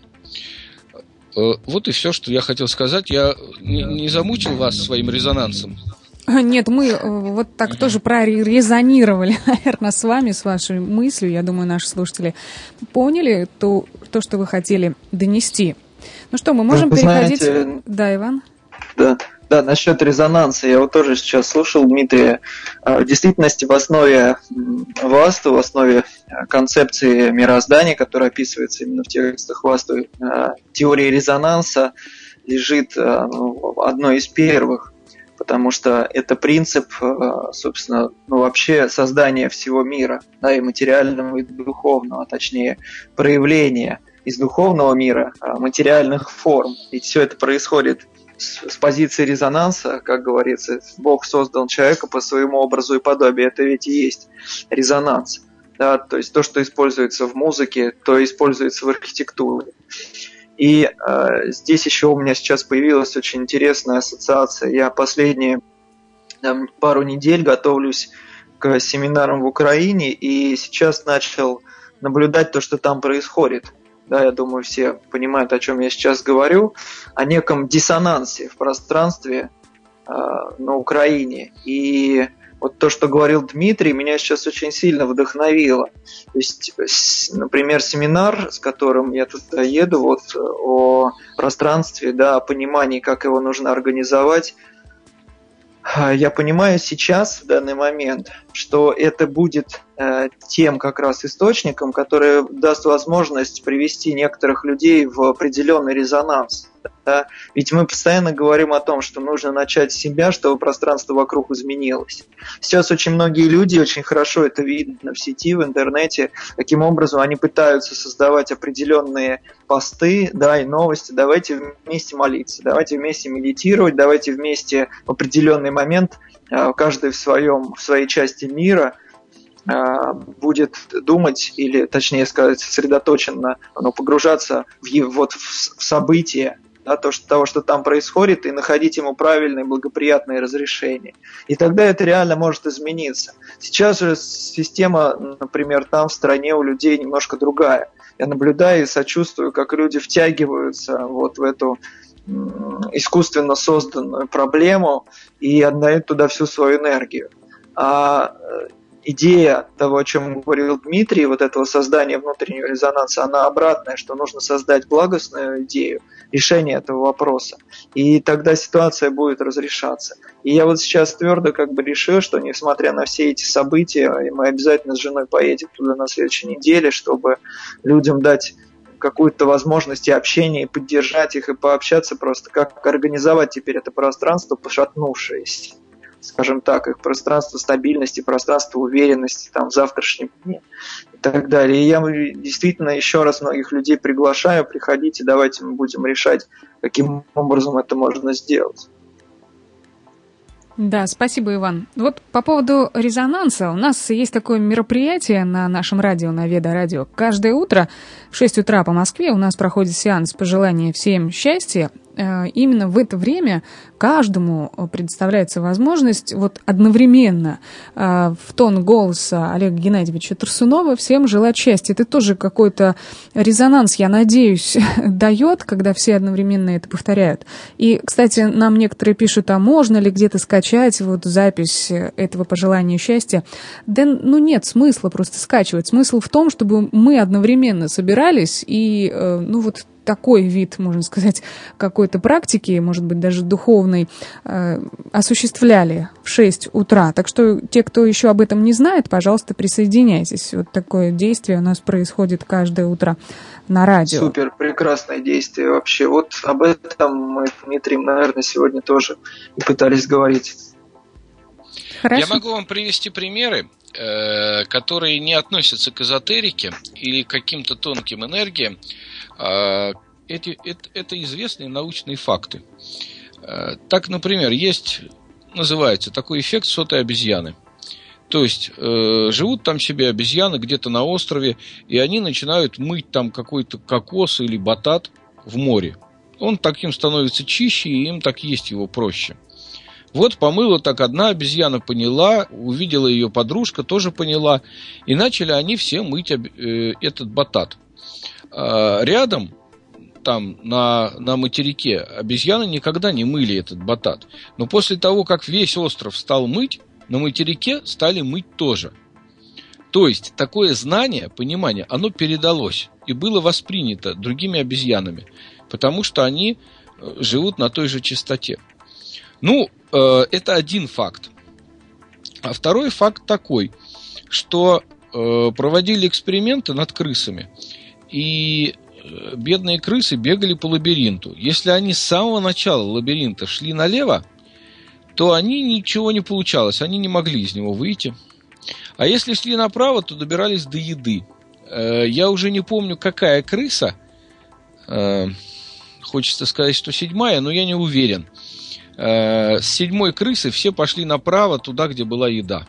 Вот и все, что я хотел сказать. Я не замучил вас своим резонансом? Нет, мы вот так тоже прорезонировали, наверное, с вами, с вашей мыслью. Я думаю, наши слушатели поняли то, что вы хотели донести. Ну что, мы можем переходить... Знаете, да, Иван? Да, насчет резонанса. Я вот тоже сейчас слушал Дмитрия. В действительности в основе Васту, в основе концепции мироздания, которая описывается именно в текстах Васту, теории резонанса лежит одной из первых, потому что это принцип, собственно, вообще создания всего мира, да, и материального, и духовного, точнее, проявления из духовного мира материальных форм. И все это происходит с позиции резонанса, как говорится, Бог создал человека по своему образу и подобию. Это ведь и есть резонанс. Да? То есть то, что используется в музыке, то используется в архитектуре. И здесь еще у меня сейчас появилась очень интересная ассоциация. Я последние пару недель готовлюсь к семинарам в Украине, и сейчас начал наблюдать то, что там происходит. Да, я думаю, все понимают, о чем я сейчас говорю, о неком диссонансе в пространстве на Украине. И вот то, что говорил Дмитрий, меня сейчас очень сильно вдохновило. То есть, например, семинар, с которым я туда еду, вот о пространстве, да, о понимании, как его нужно организовать. Я понимаю сейчас, в данный момент, что это будет тем как раз источником, который даст возможность привести некоторых людей в определенный резонанс. Да? Ведь мы постоянно говорим о том, что нужно начать с себя, чтобы пространство вокруг изменилось. Сейчас очень многие люди, очень хорошо это видно в сети, в интернете, каким образом они пытаются создавать определенные посты, да, и новости. Давайте вместе молиться, давайте вместе медитировать, давайте вместе в определенный момент, каждый в своей части мира, будет думать, или точнее сказать, сосредоточенно, погружаться в события, да, того, что там происходит, и находить ему правильные, благоприятные разрешения. И тогда это реально может измениться. Сейчас же система, например, там в стране у людей немножко другая. Я наблюдаю и сочувствую, как люди втягиваются вот в эту искусственно созданную проблему и отдают туда всю свою энергию. А идея того, о чем говорил Дмитрий, вот этого создания внутреннего резонанса, она обратная, что нужно создать благостную идею, решение этого вопроса. И тогда ситуация будет разрешаться. И я вот сейчас твердо решил, что несмотря на все эти события, мы обязательно с женой поедем туда на следующей неделе, чтобы людям дать какую-то возможность и общения, и поддержать их, и пообщаться просто, как организовать теперь это пространство, пошатнувшееся. Скажем так, их пространство стабильности, пространство уверенности там, в завтрашнем дне и так далее. И я действительно еще раз многих людей приглашаю, приходите, давайте мы будем решать, каким образом это можно сделать. Да, спасибо, Иван. Вот по поводу резонанса. У нас есть такое мероприятие на нашем радио, на Веда-радио. Каждое утро в 6 утра по Москве у нас проходит сеанс пожелания всем счастья. именно в это время каждому предоставляется возможность вот одновременно в тон голоса Олега Геннадьевича Турсунова всем желать счастья. Это тоже какой-то резонанс, я надеюсь, дает, когда все одновременно это повторяют. И, кстати, нам некоторые пишут, а можно ли где-то скачать вот запись этого пожелания счастья? Да, нет смысла просто скачивать. Смысл в том, чтобы мы одновременно собирались и, вот такой вид, можно сказать, какой-то практики, может быть, даже духовной, осуществляли в 6 утра. Так что те, кто еще об этом не знает, пожалуйста, присоединяйтесь. Вот такое действие у нас происходит каждое утро на радио. Супер, прекрасное действие вообще. Вот об этом мы с Дмитрием, наверное, сегодня тоже пытались говорить. Хорошо. Я могу вам привести примеры, которые не относятся к эзотерике или к каким-то тонким энергиям. Это известные научные факты. Так, например, называется такой эффект сотой обезьяны. То есть живут там себе обезьяны где-то на острове, и они начинают мыть там какой-то кокос или батат в море. Он таким становится чище, и им так есть его проще. Вот помыла так одна обезьяна, поняла, увидела ее подружка, тоже поняла, и начали они все мыть этот батат. Рядом, там, на материке, обезьяны никогда не мыли этот батат. Но после того, как весь остров стал мыть, на материке стали мыть тоже. То есть, такое знание, понимание, оно передалось и было воспринято другими обезьянами, потому что они живут на той же частоте. Это один факт. А второй факт такой, что проводили эксперименты над крысами, и бедные крысы бегали по лабиринту. Если они с самого начала лабиринта шли налево, то ничего не получалось, они не могли из него выйти. А если шли направо, то добирались до еды. Я уже не помню, какая крыса, хочется сказать, что 7-я, но я не уверен. С 7-й крысы все пошли направо, туда, где была еда.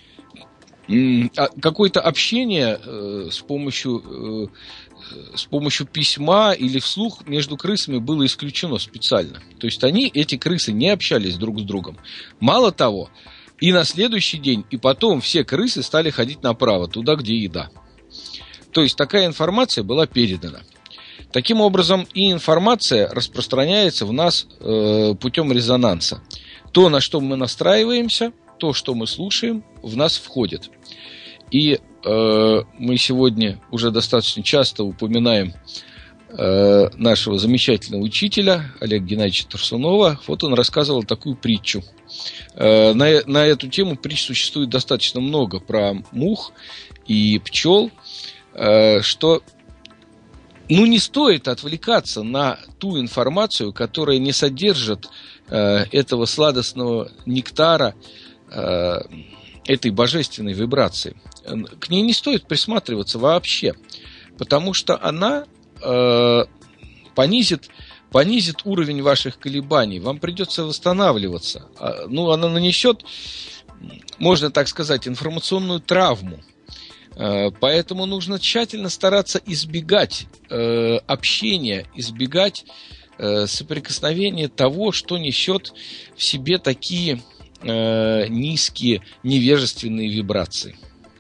Какое-то общение с помощью письма или вслух между крысами было исключено специально. То есть эти крысы не общались друг с другом. Мало того, и на следующий день, и потом все крысы стали ходить направо, туда, где еда. То есть такая информация была передана. Таким образом, и информация распространяется в нас путем резонанса. То, на что мы настраиваемся, то, что мы слушаем, в нас входит. И мы сегодня уже достаточно часто упоминаем нашего замечательного учителя Олега Геннадьевича Турсунова. Вот он рассказывал такую притчу. На эту тему притч существует достаточно много про мух и пчел, что не стоит отвлекаться на ту информацию, которая не содержит этого сладостного нектара, этой божественной вибрации. К ней не стоит присматриваться вообще, потому что она понизит уровень ваших колебаний. Вам придется восстанавливаться. Она нанесет, можно так сказать, информационную травму. Поэтому нужно тщательно стараться избегать общения, избегать соприкосновения того, что несет в себе такие низкие, невежественные вибрации.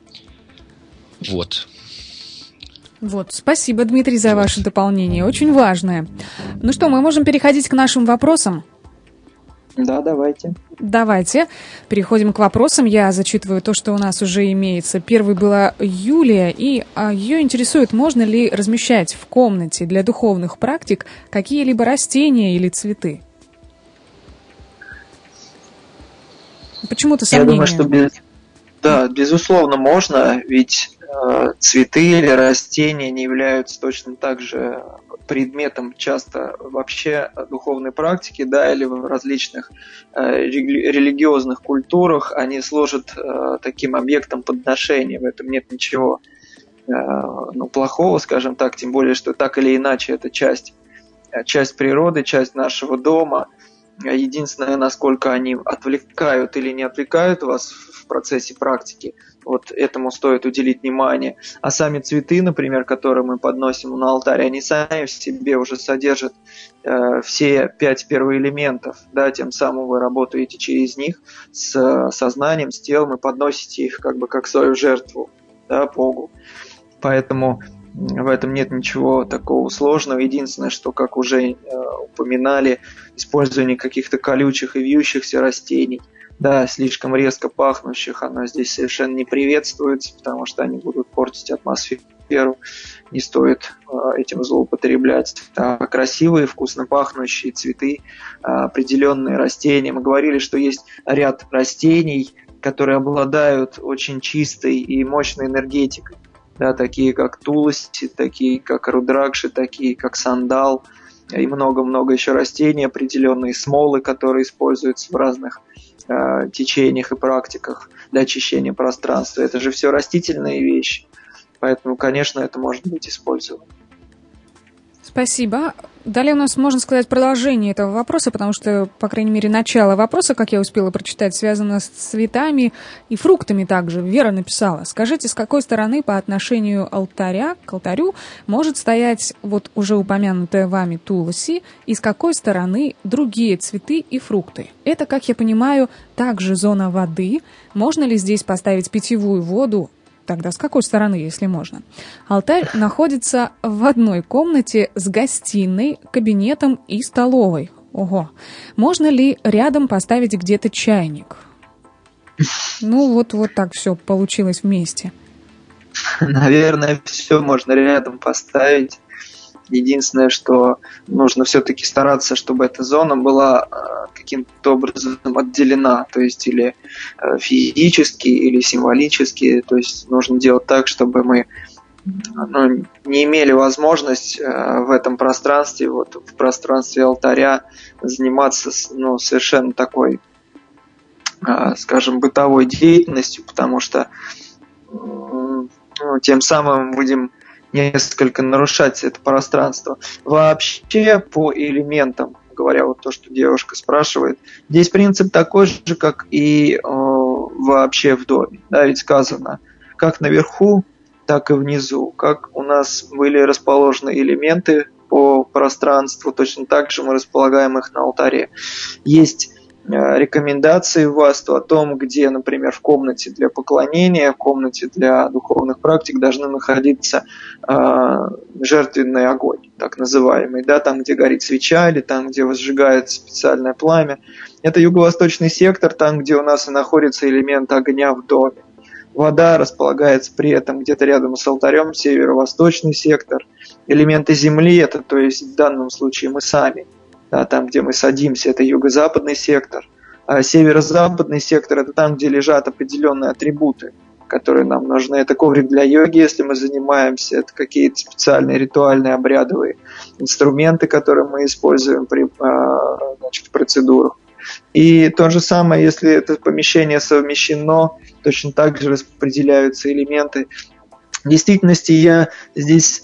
Вот. Спасибо, Дмитрий, за ваше дополнение. Очень важное. Ну что, мы можем переходить к нашим вопросам? Да, давайте. Давайте. Переходим к вопросам. Я зачитываю то, что у нас уже имеется. Первой была Юлия, и ее интересует, можно ли размещать в комнате для духовных практик какие-либо растения или цветы? Почему-то сомнения. Я думаю, что безусловно, можно, ведь цветы или растения не являются точно так же предметом часто вообще духовной практики, или в различных религиозных культурах они служат таким объектом подношения. В этом нет ничего плохого, скажем так, тем более, что так или иначе это часть природы, часть нашего дома. Единственное, насколько они отвлекают или не отвлекают вас в процессе практики, вот этому стоит уделить внимание. А сами цветы, например, которые мы подносим на алтарь, они сами в себе уже содержат все 5 первоэлементов, да, тем самым вы работаете через них с сознанием, с телом и подносите их как бы как свою жертву, да, Богу. Поэтому в этом нет ничего такого сложного. Единственное, что, как уже упоминали, использование каких-то колючих и вьющихся растений, да, слишком резко пахнущих, оно здесь совершенно не приветствуется, потому что они будут портить атмосферу. Не стоит этим злоупотреблять. А красивые, вкусно пахнущие цветы, определенные растения. Мы говорили, что есть ряд растений, которые обладают очень чистой и мощной энергетикой. Да, такие как туласи, такие как рудракши, такие как сандал и много-много еще растений, определенные смолы, которые используются в разных течениях и практиках для очищения пространства. Это же все растительные вещи, поэтому, конечно, это может быть использовано. Спасибо. Далее у нас, можно сказать, продолжение этого вопроса, потому что, по крайней мере, начало вопроса, как я успела прочитать, связано с цветами и фруктами также. Вера написала: скажите, с какой стороны по отношению к алтарю может стоять вот уже упомянутая вами туласи, и с какой стороны другие цветы и фрукты? Это, как я понимаю, также зона воды. Можно ли здесь поставить питьевую воду? Тогда с какой стороны, если можно? Алтарь находится в одной комнате с гостиной, кабинетом и столовой. Ого! Можно ли рядом поставить где-то чайник? Ну, вот так все получилось вместе. Наверное, все можно рядом поставить. Единственное, что нужно все-таки стараться, чтобы эта зона была каким-то образом отделена, то есть или физически, или символически. То есть нужно делать так, чтобы мы не имели возможность в этом пространстве, вот в пространстве алтаря, заниматься совершенно такой, скажем, бытовой деятельностью, потому что тем самым будем несколько нарушать это пространство. Вообще по элементам, говоря вот то, что девушка спрашивает, здесь принцип такой же, как и вообще в доме. Да, ведь сказано, как наверху, так и внизу. Как у нас были расположены элементы по пространству, точно так же мы располагаем их на алтаре. Есть рекомендации в васту о том, где, например, в комнате для поклонения, в комнате для духовных практик должны находиться жертвенный огонь, так называемый, да, там, где горит свеча или там, где возжигается специальное пламя. Это юго-восточный сектор, там, где у нас и находится элемент огня в доме. Вода располагается при этом где-то рядом с алтарем, северо-восточный сектор. Элементы земли, это, то есть в данном случае мы сами. Да, там, где мы садимся, это юго-западный сектор. А северо-западный сектор – это там, где лежат определенные атрибуты, которые нам нужны. Это коврик для йоги, если мы занимаемся, это какие-то специальные ритуальные обрядовые инструменты, которые мы используем при процедурах. И то же самое, если это помещение совмещено, точно так же распределяются элементы. В действительности я здесь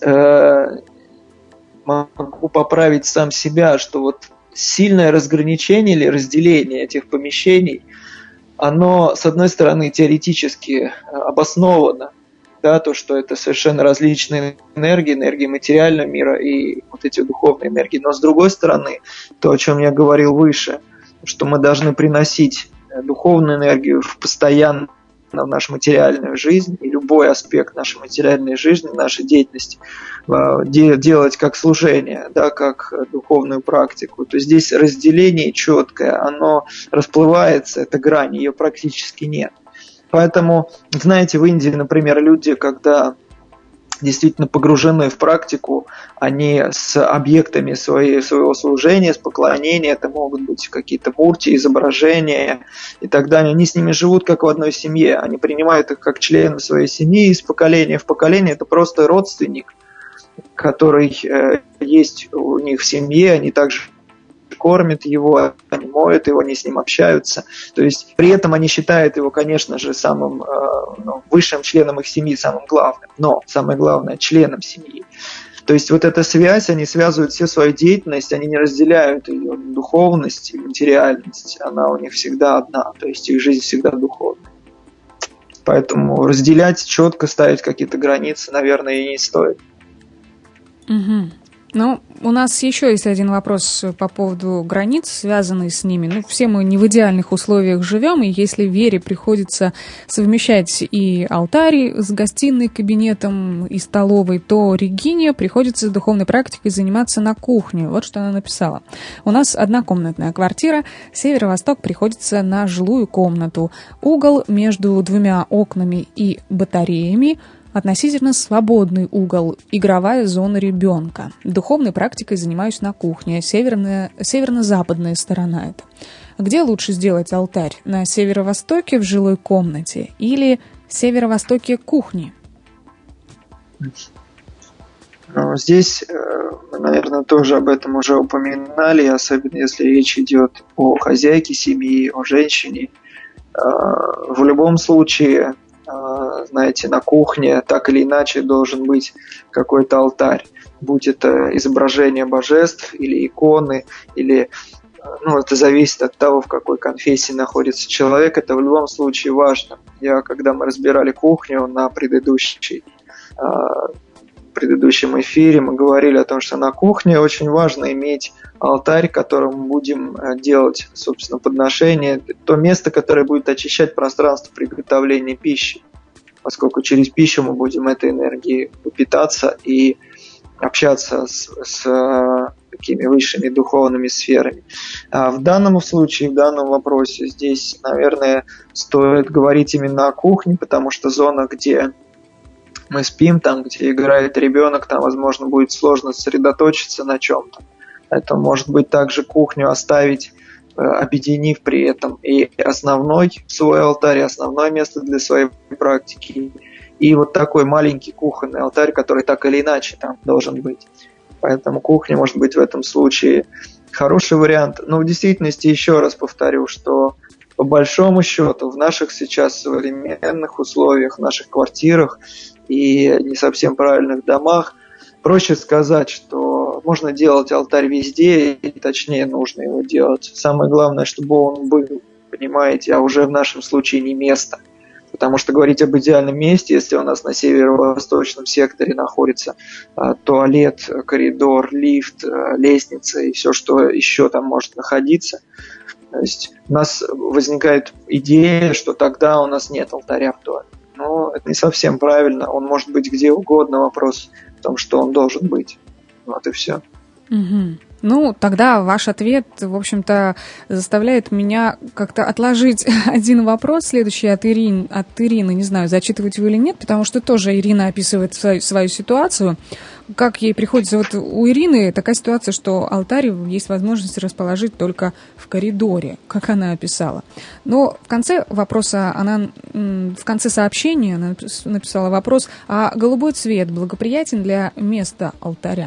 могу поправить сам себя, что вот сильное разграничение или разделение этих помещений, оно, с одной стороны, теоретически обосновано, да, то, что это совершенно различные энергии материального мира и вот эти духовные энергии, но с другой стороны, то, о чем я говорил выше, что мы должны приносить духовную энергию постоянно в нашу материальную жизнь, и любой аспект нашей материальной жизни, нашей деятельности делать как служение, да, как духовную практику, то здесь разделение четкое, оно расплывается, эта грань, ее практически нет. Поэтому, знаете, в Индии, например, люди, когда действительно погружены в практику, они с объектами своего служения, с поклонения, это могут быть какие-то мурти, изображения и так далее, они с ними живут как в одной семье, они принимают их как члены своей семьи, из поколения в поколение, это просто родственник, который есть у них в семье, они также кормят его, они моют его, они с ним общаются. То есть при этом они считают его, конечно же, самым высшим членом их семьи, самым главным. Но самое главное, членом семьи. То есть вот эта связь, они связывают всю свою деятельность, они не разделяют ее духовность и материальность, она у них всегда одна, то есть их жизнь всегда духовная. Поэтому разделять, четко ставить какие-то границы, наверное, и не стоит. Угу. Ну, у нас еще есть один вопрос по поводу границ, связанный с ними. Ну, все мы не в идеальных условиях живем, и если Вере приходится совмещать и алтарь с гостиной, кабинетом и столовой, то Регине приходится духовной практикой заниматься на кухне. Вот что она написала. У нас однокомнатная квартира, северо-восток приходится на жилую комнату. Угол между двумя окнами и батареями – относительно свободный угол, игровая зона ребенка. Духовной практикой занимаюсь на кухне, северно-западная сторона это. Где лучше сделать алтарь? На северо-востоке в жилой комнате или северо-востоке кухни? Ну, здесь мы, наверное, тоже об этом уже упоминали, особенно если речь идет о хозяйке семьи, о женщине. В любом случае, знаете, на кухне так или иначе должен быть какой-то алтарь, будь это изображение божеств или иконы, или, это зависит от того, в какой конфессии находится человек, это в любом случае важно. Когда мы разбирали кухню на предыдущем эфире, мы говорили о том, что на кухне очень важно иметь алтарь, которому будем делать, собственно, подношение, то место, которое будет очищать пространство приготовления пищи, поскольку через пищу мы будем этой энергией питаться и общаться с такими высшими духовными сферами. А в данном случае, в данном вопросе, здесь, наверное, стоит говорить именно о кухне, потому что зона, где мы спим, там, где играет ребенок, там, возможно, будет сложно сосредоточиться на чем-то. Это может быть также кухню оставить, объединив при этом и основной свой алтарь, и основное место для своей практики, и вот такой маленький кухонный алтарь, который так или иначе там должен быть. Поэтому кухня может быть в этом случае хороший вариант. Но в действительности, еще раз повторю, что по большому счету в наших сейчас современных условиях, в наших квартирах и не совсем правильных домах проще сказать, что можно делать алтарь везде, и точнее нужно его делать. Самое главное, чтобы он был, понимаете, а уже в нашем случае не место. Потому что говорить об идеальном месте, если у нас на северо-восточном секторе находится туалет, коридор, лифт, лестница и все, что еще там может находиться, то есть у нас возникает идея, что тогда у нас нет алтаря в доме. Но это не совсем правильно. Он может быть где угодно. Вопрос в том, что он должен быть. Вот и все. Угу. Ну, тогда ваш ответ, в общем-то, заставляет меня как-то отложить один вопрос, следующий от Ирины. Не знаю, зачитывать его или нет, потому что тоже Ирина описывает свою ситуацию. Как ей приходится... Вот у Ирины такая ситуация, что алтарь есть возможность расположить только в коридоре, как она описала. Но в конце вопроса, в конце сообщения она написала вопрос, а голубой цвет благоприятен для места алтаря?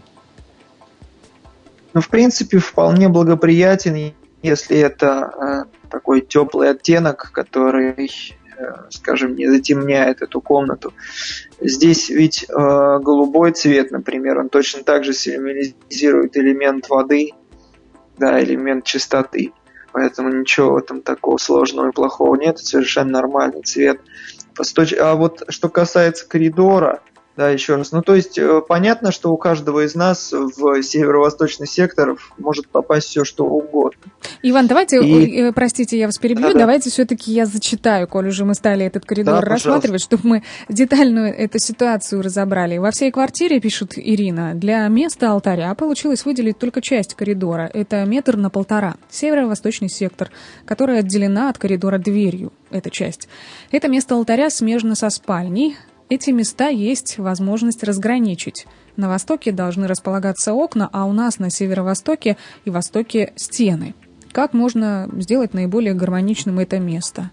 В принципе, вполне благоприятен, если это такой теплый оттенок, который, скажем, не затемняет эту комнату. Здесь ведь голубой цвет, например, он точно так же символизирует элемент воды, да, элемент чистоты. Поэтому ничего в этом такого сложного и плохого нет, это совершенно нормальный цвет. А вот что касается коридора, да, еще раз. То есть понятно, что у каждого из нас в северо-восточный сектор может попасть все, что угодно. Иван, давайте, простите, я вас перебью, давайте все-таки я зачитаю, коль уже мы стали этот коридор рассматривать, чтобы мы детальную эту ситуацию разобрали. Во всей квартире, пишет Ирина, для места алтаря получилось выделить только часть коридора. Это 1,5 метра, северо-восточный сектор, которая отделена от коридора дверью, эта часть. Это место алтаря смежно со спальней. Эти места есть возможность разграничить. На востоке должны располагаться окна, а у нас на северо-востоке и востоке стены. Как можно сделать наиболее гармоничным это место?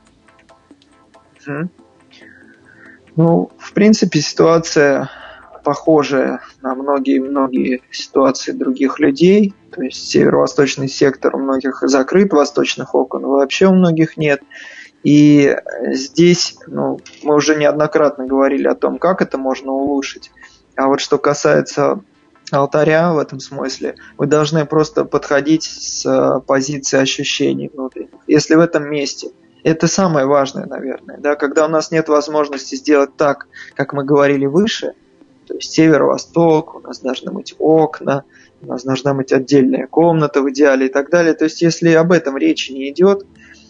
В принципе, ситуация похожая на многие ситуации других людей. То есть северо-восточный сектор у многих закрыт, восточных окон вообще у многих нет. И здесь мы уже неоднократно говорили о том, как это можно улучшить. А вот что касается алтаря в этом смысле, вы должны просто подходить с позиции ощущений внутренних. Если в этом месте, это самое важное, наверное, да, когда у нас нет возможности сделать так, как мы говорили выше, то есть северо-восток, у нас должны быть окна, у нас должна быть отдельная комната в идеале и так далее. То есть если об этом речи не идет,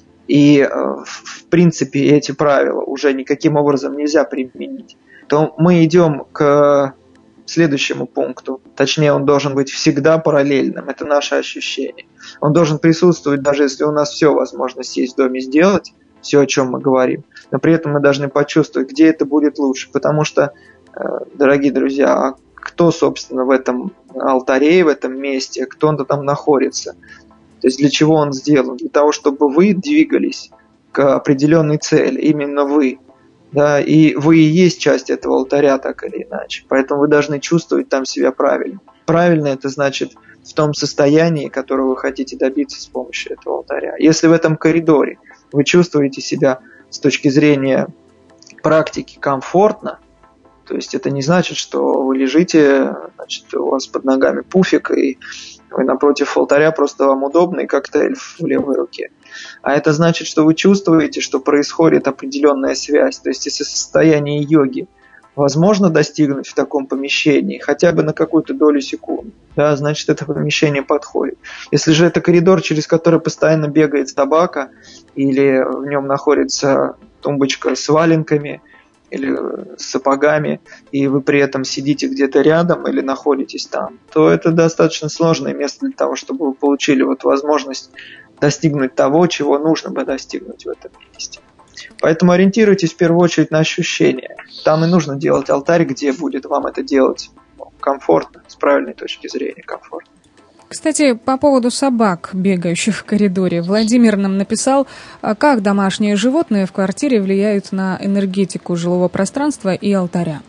и в принципе эти правила уже никаким образом нельзя применить, то мы идем к следующему пункту. Точнее, он должен быть всегда параллельным. Это наше ощущение. Он должен присутствовать, даже если у нас все возможность есть в доме сделать, все, о чем мы говорим. Но при этом мы должны почувствовать, где это будет лучше. Потому что, дорогие друзья, кто, собственно, в этом алтаре, в этом месте, кто он там находится? То есть для чего он сделан? Для того, чтобы вы двигались к определенной цели. Именно вы. Да, и вы и есть часть этого алтаря, так или иначе. Поэтому вы должны чувствовать там себя правильно. Правильно это значит в том состоянии, которого вы хотите добиться с помощью этого алтаря. Если в этом коридоре вы чувствуете себя с точки зрения практики комфортно, то есть это не значит, что вы лежите, значит, у вас под ногами пуфик, и вы напротив алтаря, просто вам удобно, и коктейль в левой руке. А это значит, что вы чувствуете, что происходит определенная связь. То есть если состояние йоги возможно достигнуть в таком помещении, хотя бы на какую-то долю секунды, да, значит, это помещение подходит. Если же это коридор, через который постоянно бегает собака, или в нем находится тумбочка с валенками, или с сапогами, и вы при этом сидите где-то рядом или находитесь там, то это достаточно сложное место для того, чтобы вы получили вот возможность достигнуть того, чего нужно бы достигнуть в этом месте. Поэтому ориентируйтесь в первую очередь на ощущения. Там и нужно делать алтарь, где будет вам это делать комфортно, с правильной точки зрения комфортно. Кстати, по поводу собак, бегающих в коридоре, Владимир нам написал, как домашние животные в квартире влияют на энергетику жилого пространства и алтаря.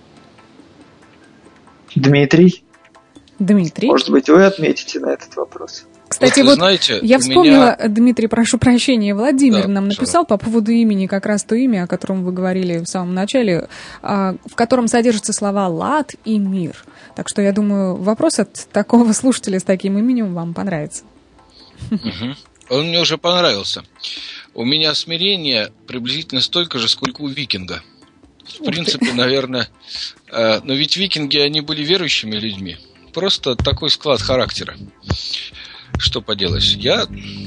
Дмитрий? Дмитрий? Может быть, вы отметите на этот вопрос? Кстати, вот знаете, я вспомнила, Дмитрий, прошу прощения, Владимир нам написал по поводу имени, как раз то имя, о котором вы говорили в самом начале, в котором содержатся слова «лад» и «мир». Так что, я думаю, вопрос от такого слушателя с таким именем вам понравится. Он мне уже понравился. У меня смирение приблизительно столько же, сколько у викинга. В принципе, наверное... Но ведь викинги, они были верующими людьми. Просто такой склад характера. Что поделаешь? Я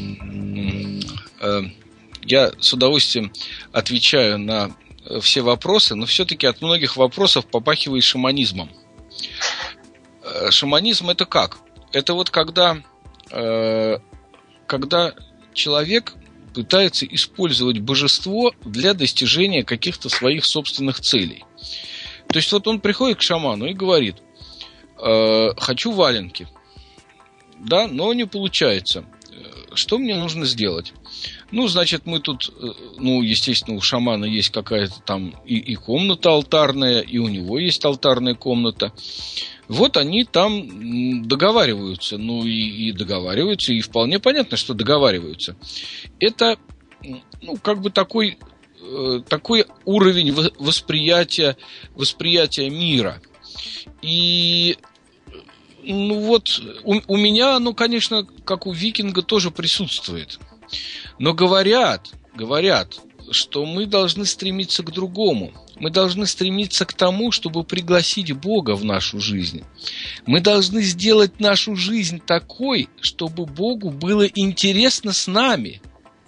с удовольствием отвечаю на все вопросы, но все-таки от многих вопросов попахивает шаманизмом. Шаманизм это как? Это вот когда человек пытается использовать божество для достижения каких-то своих собственных целей. То есть вот он приходит к шаману и говорит: хочу валенки. Да, но не получается. Что мне нужно сделать? Ну, значит, мы тут, естественно, у шамана есть какая-то там и комната алтарная, и у него есть алтарная комната. Вот они там договариваются. И договариваются, и вполне понятно, что договариваются. Это, такой уровень восприятия мира. И у меня оно, конечно, как у викинга, тоже присутствует. Но говорят, что мы должны стремиться к другому. Мы должны стремиться к тому, чтобы пригласить Бога в нашу жизнь. Мы должны сделать нашу жизнь такой, чтобы Богу было интересно с нами.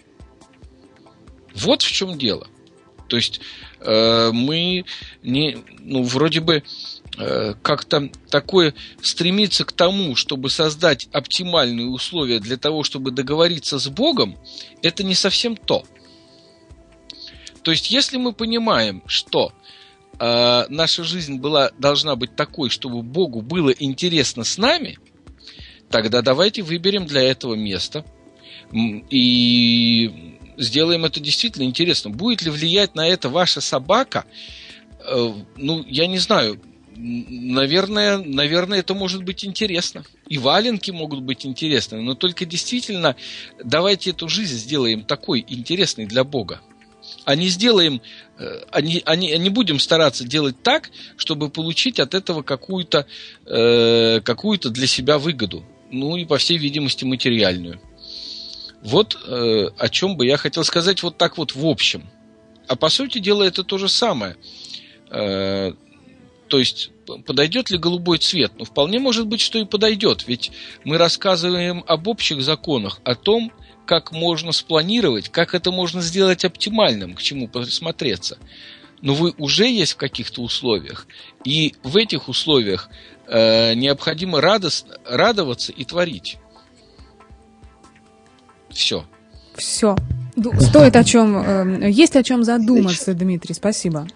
Вот в чем дело. То есть мы вроде бы как-то такое стремиться к тому, чтобы создать оптимальные условия для того, чтобы договориться с Богом, это не совсем то. То есть, если мы понимаем, что наша жизнь должна быть такой, чтобы Богу было интересно с нами, тогда давайте выберем для этого место и сделаем это действительно интересно. Будет ли влиять на это ваша собака? Я не знаю. Наверное, это может быть интересно. И валенки могут быть интересны. Но только действительно давайте эту жизнь сделаем такой интересной для Бога. а не сделаем, не будем стараться делать так, чтобы получить от этого какую-то для себя выгоду, ну и, по всей видимости, материальную. Вот о чем бы я хотел сказать вот так вот в общем. А по сути дела это то же самое. То есть, подойдет ли голубой цвет? Ну, вполне может быть, что и подойдет. Ведь мы рассказываем об общих законах, о том, как можно спланировать, как это можно сделать оптимальным, к чему присмотреться. Но вы уже есть в каких-то условиях, и в этих условиях необходимо радоваться и творить. Все. Все. Стоит есть о чем задуматься, Дмитрий, спасибо.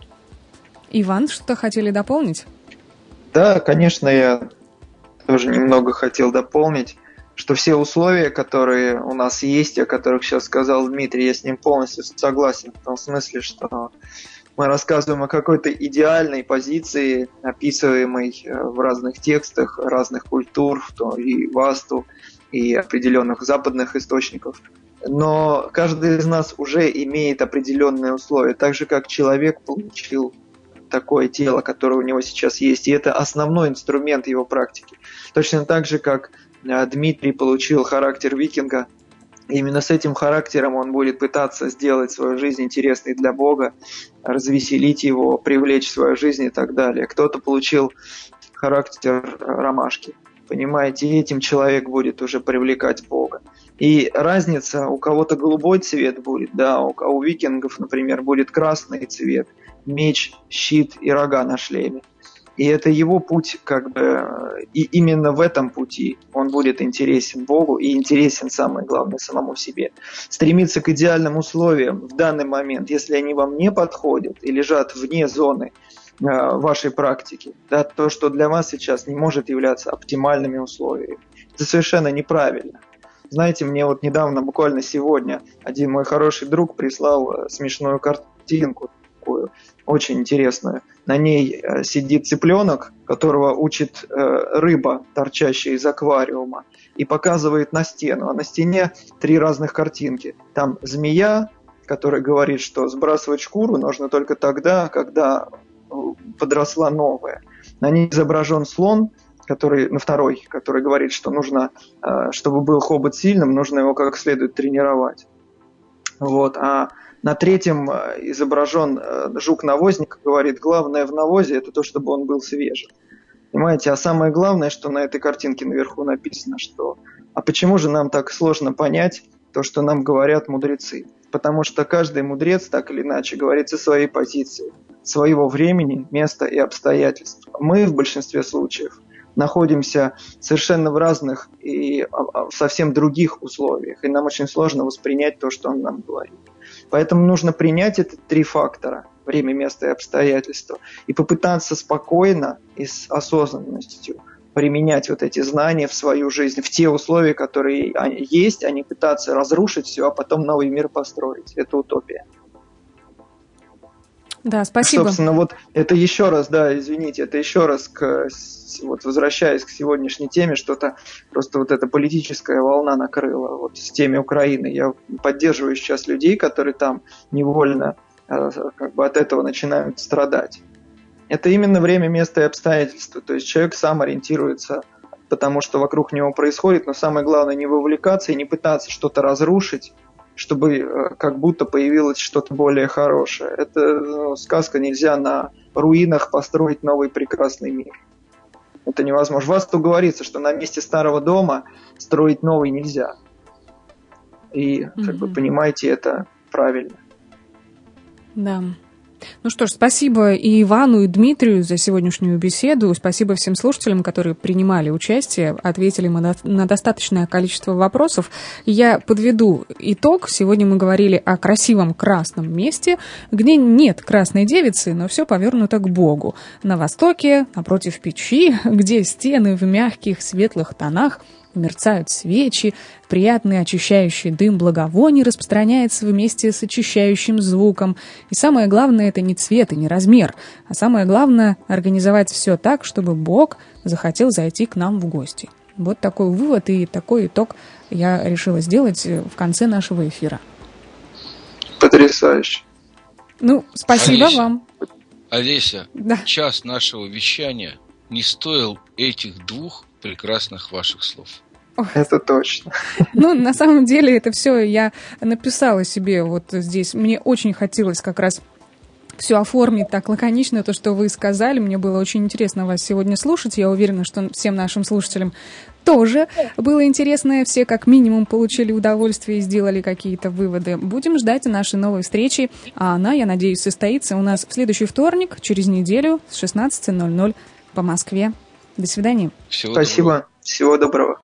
Иван, что-то хотели дополнить? Да, конечно, я тоже немного хотел дополнить, что все условия, которые у нас есть, о которых сейчас сказал Дмитрий, я с ним полностью согласен, в том смысле, что мы рассказываем о какой-то идеальной позиции, описываемой в разных текстах, разных культур, и васту, и определенных западных источников. Но каждый из нас уже имеет определенные условия, так же, как человек получил такое тело, которое у него сейчас есть, и это основной инструмент его практики. Точно так же, как Дмитрий получил характер викинга, именно с этим характером он будет пытаться сделать свою жизнь интересной для Бога, развеселить его, привлечь в свою жизнь и так далее. Кто-то получил характер ромашки, понимаете, и этим человек будет уже привлекать Бога. И разница, у кого-то голубой цвет будет, да, у викингов, например, будет красный цвет, меч, щит и рога на шлеме. И это его путь, и именно в этом пути он будет интересен Богу и интересен, самое главное, самому себе. Стремиться к идеальным условиям в данный момент, если они вам не подходят и лежат вне зоны вашей практики, да, то, что для вас сейчас не может являться оптимальными условиями, это совершенно неправильно. Знаете, мне вот недавно, буквально сегодня, один мой хороший друг прислал смешную картинку, такую, очень интересную. На ней сидит цыпленок, которого учит рыба, торчащая из аквариума, и показывает на стену. А на стене 3 разных картинки. Там змея, которая говорит, что сбрасывать шкуру нужно только тогда, когда подросла новая. На ней изображен слон, который говорит, что нужно, чтобы был хобот сильным, нужно его как следует тренировать. Вот. А на 3-м изображен жук-навозник, говорит, главное в навозе это то, чтобы он был свежим. Понимаете, а самое главное, что на этой картинке наверху написано, что а почему же нам так сложно понять то, что нам говорят мудрецы? Потому что каждый мудрец так или иначе говорит со своей позиции, своего времени, места и обстоятельств. Мы в большинстве случаев находимся совершенно в разных и совсем других условиях, и нам очень сложно воспринять то, что он нам говорит. Поэтому нужно принять эти 3 фактора – время, место и обстоятельства, и попытаться спокойно и с осознанностью применять вот эти знания в свою жизнь, в те условия, которые есть, а не пытаться разрушить все, а потом новый мир построить. Это утопия. Да, спасибо. Собственно, вот это еще раз, возвращаясь к сегодняшней теме, что-то просто вот эта политическая волна накрыла вот с темой Украины. Я поддерживаю сейчас людей, которые там невольно от этого начинают страдать. Это именно время, место и обстоятельства. То есть человек сам ориентируется, потому что вокруг него происходит, но самое главное не вовлекаться и не пытаться что-то разрушить, чтобы как будто появилось что-то более хорошее. Это сказка, нельзя на руинах построить новый прекрасный мир. Это невозможно. В Васту говорится, что на месте старого дома строить новый нельзя. И, понимаете, это правильно. Да. Ну что ж, спасибо и Ивану, и Дмитрию за сегодняшнюю беседу. Спасибо всем слушателям, которые принимали участие, ответили на достаточное количество вопросов. Я подведу итог. Сегодня мы говорили о красивом красном месте, где нет красной девицы, но все повернуто к Богу. На востоке, напротив печи, где стены в мягких светлых тонах, мерцают свечи, приятный очищающий дым благовоний распространяется вместе с очищающим звуком. И самое главное – это не цвет и не размер, а самое главное – организовать все так, чтобы Бог захотел зайти к нам в гости. Вот такой вывод и такой итог я решила сделать в конце нашего эфира. Потрясающе. Ну, спасибо вам. Олеся, да. Час нашего вещания не стоил этих 2 прекрасных ваших слов. Это точно. Ну, на самом деле, это все я написала себе вот здесь. Мне очень хотелось как раз все оформить так лаконично, то, что вы сказали. Мне было очень интересно вас сегодня слушать. Я уверена, что всем нашим слушателям тоже было интересно. Все как минимум получили удовольствие и сделали какие-то выводы. Будем ждать нашей новой встречи. А она, я надеюсь, состоится у нас в следующий вторник, через неделю с 16:00 по Москве. До свидания. Спасибо. Всего доброго.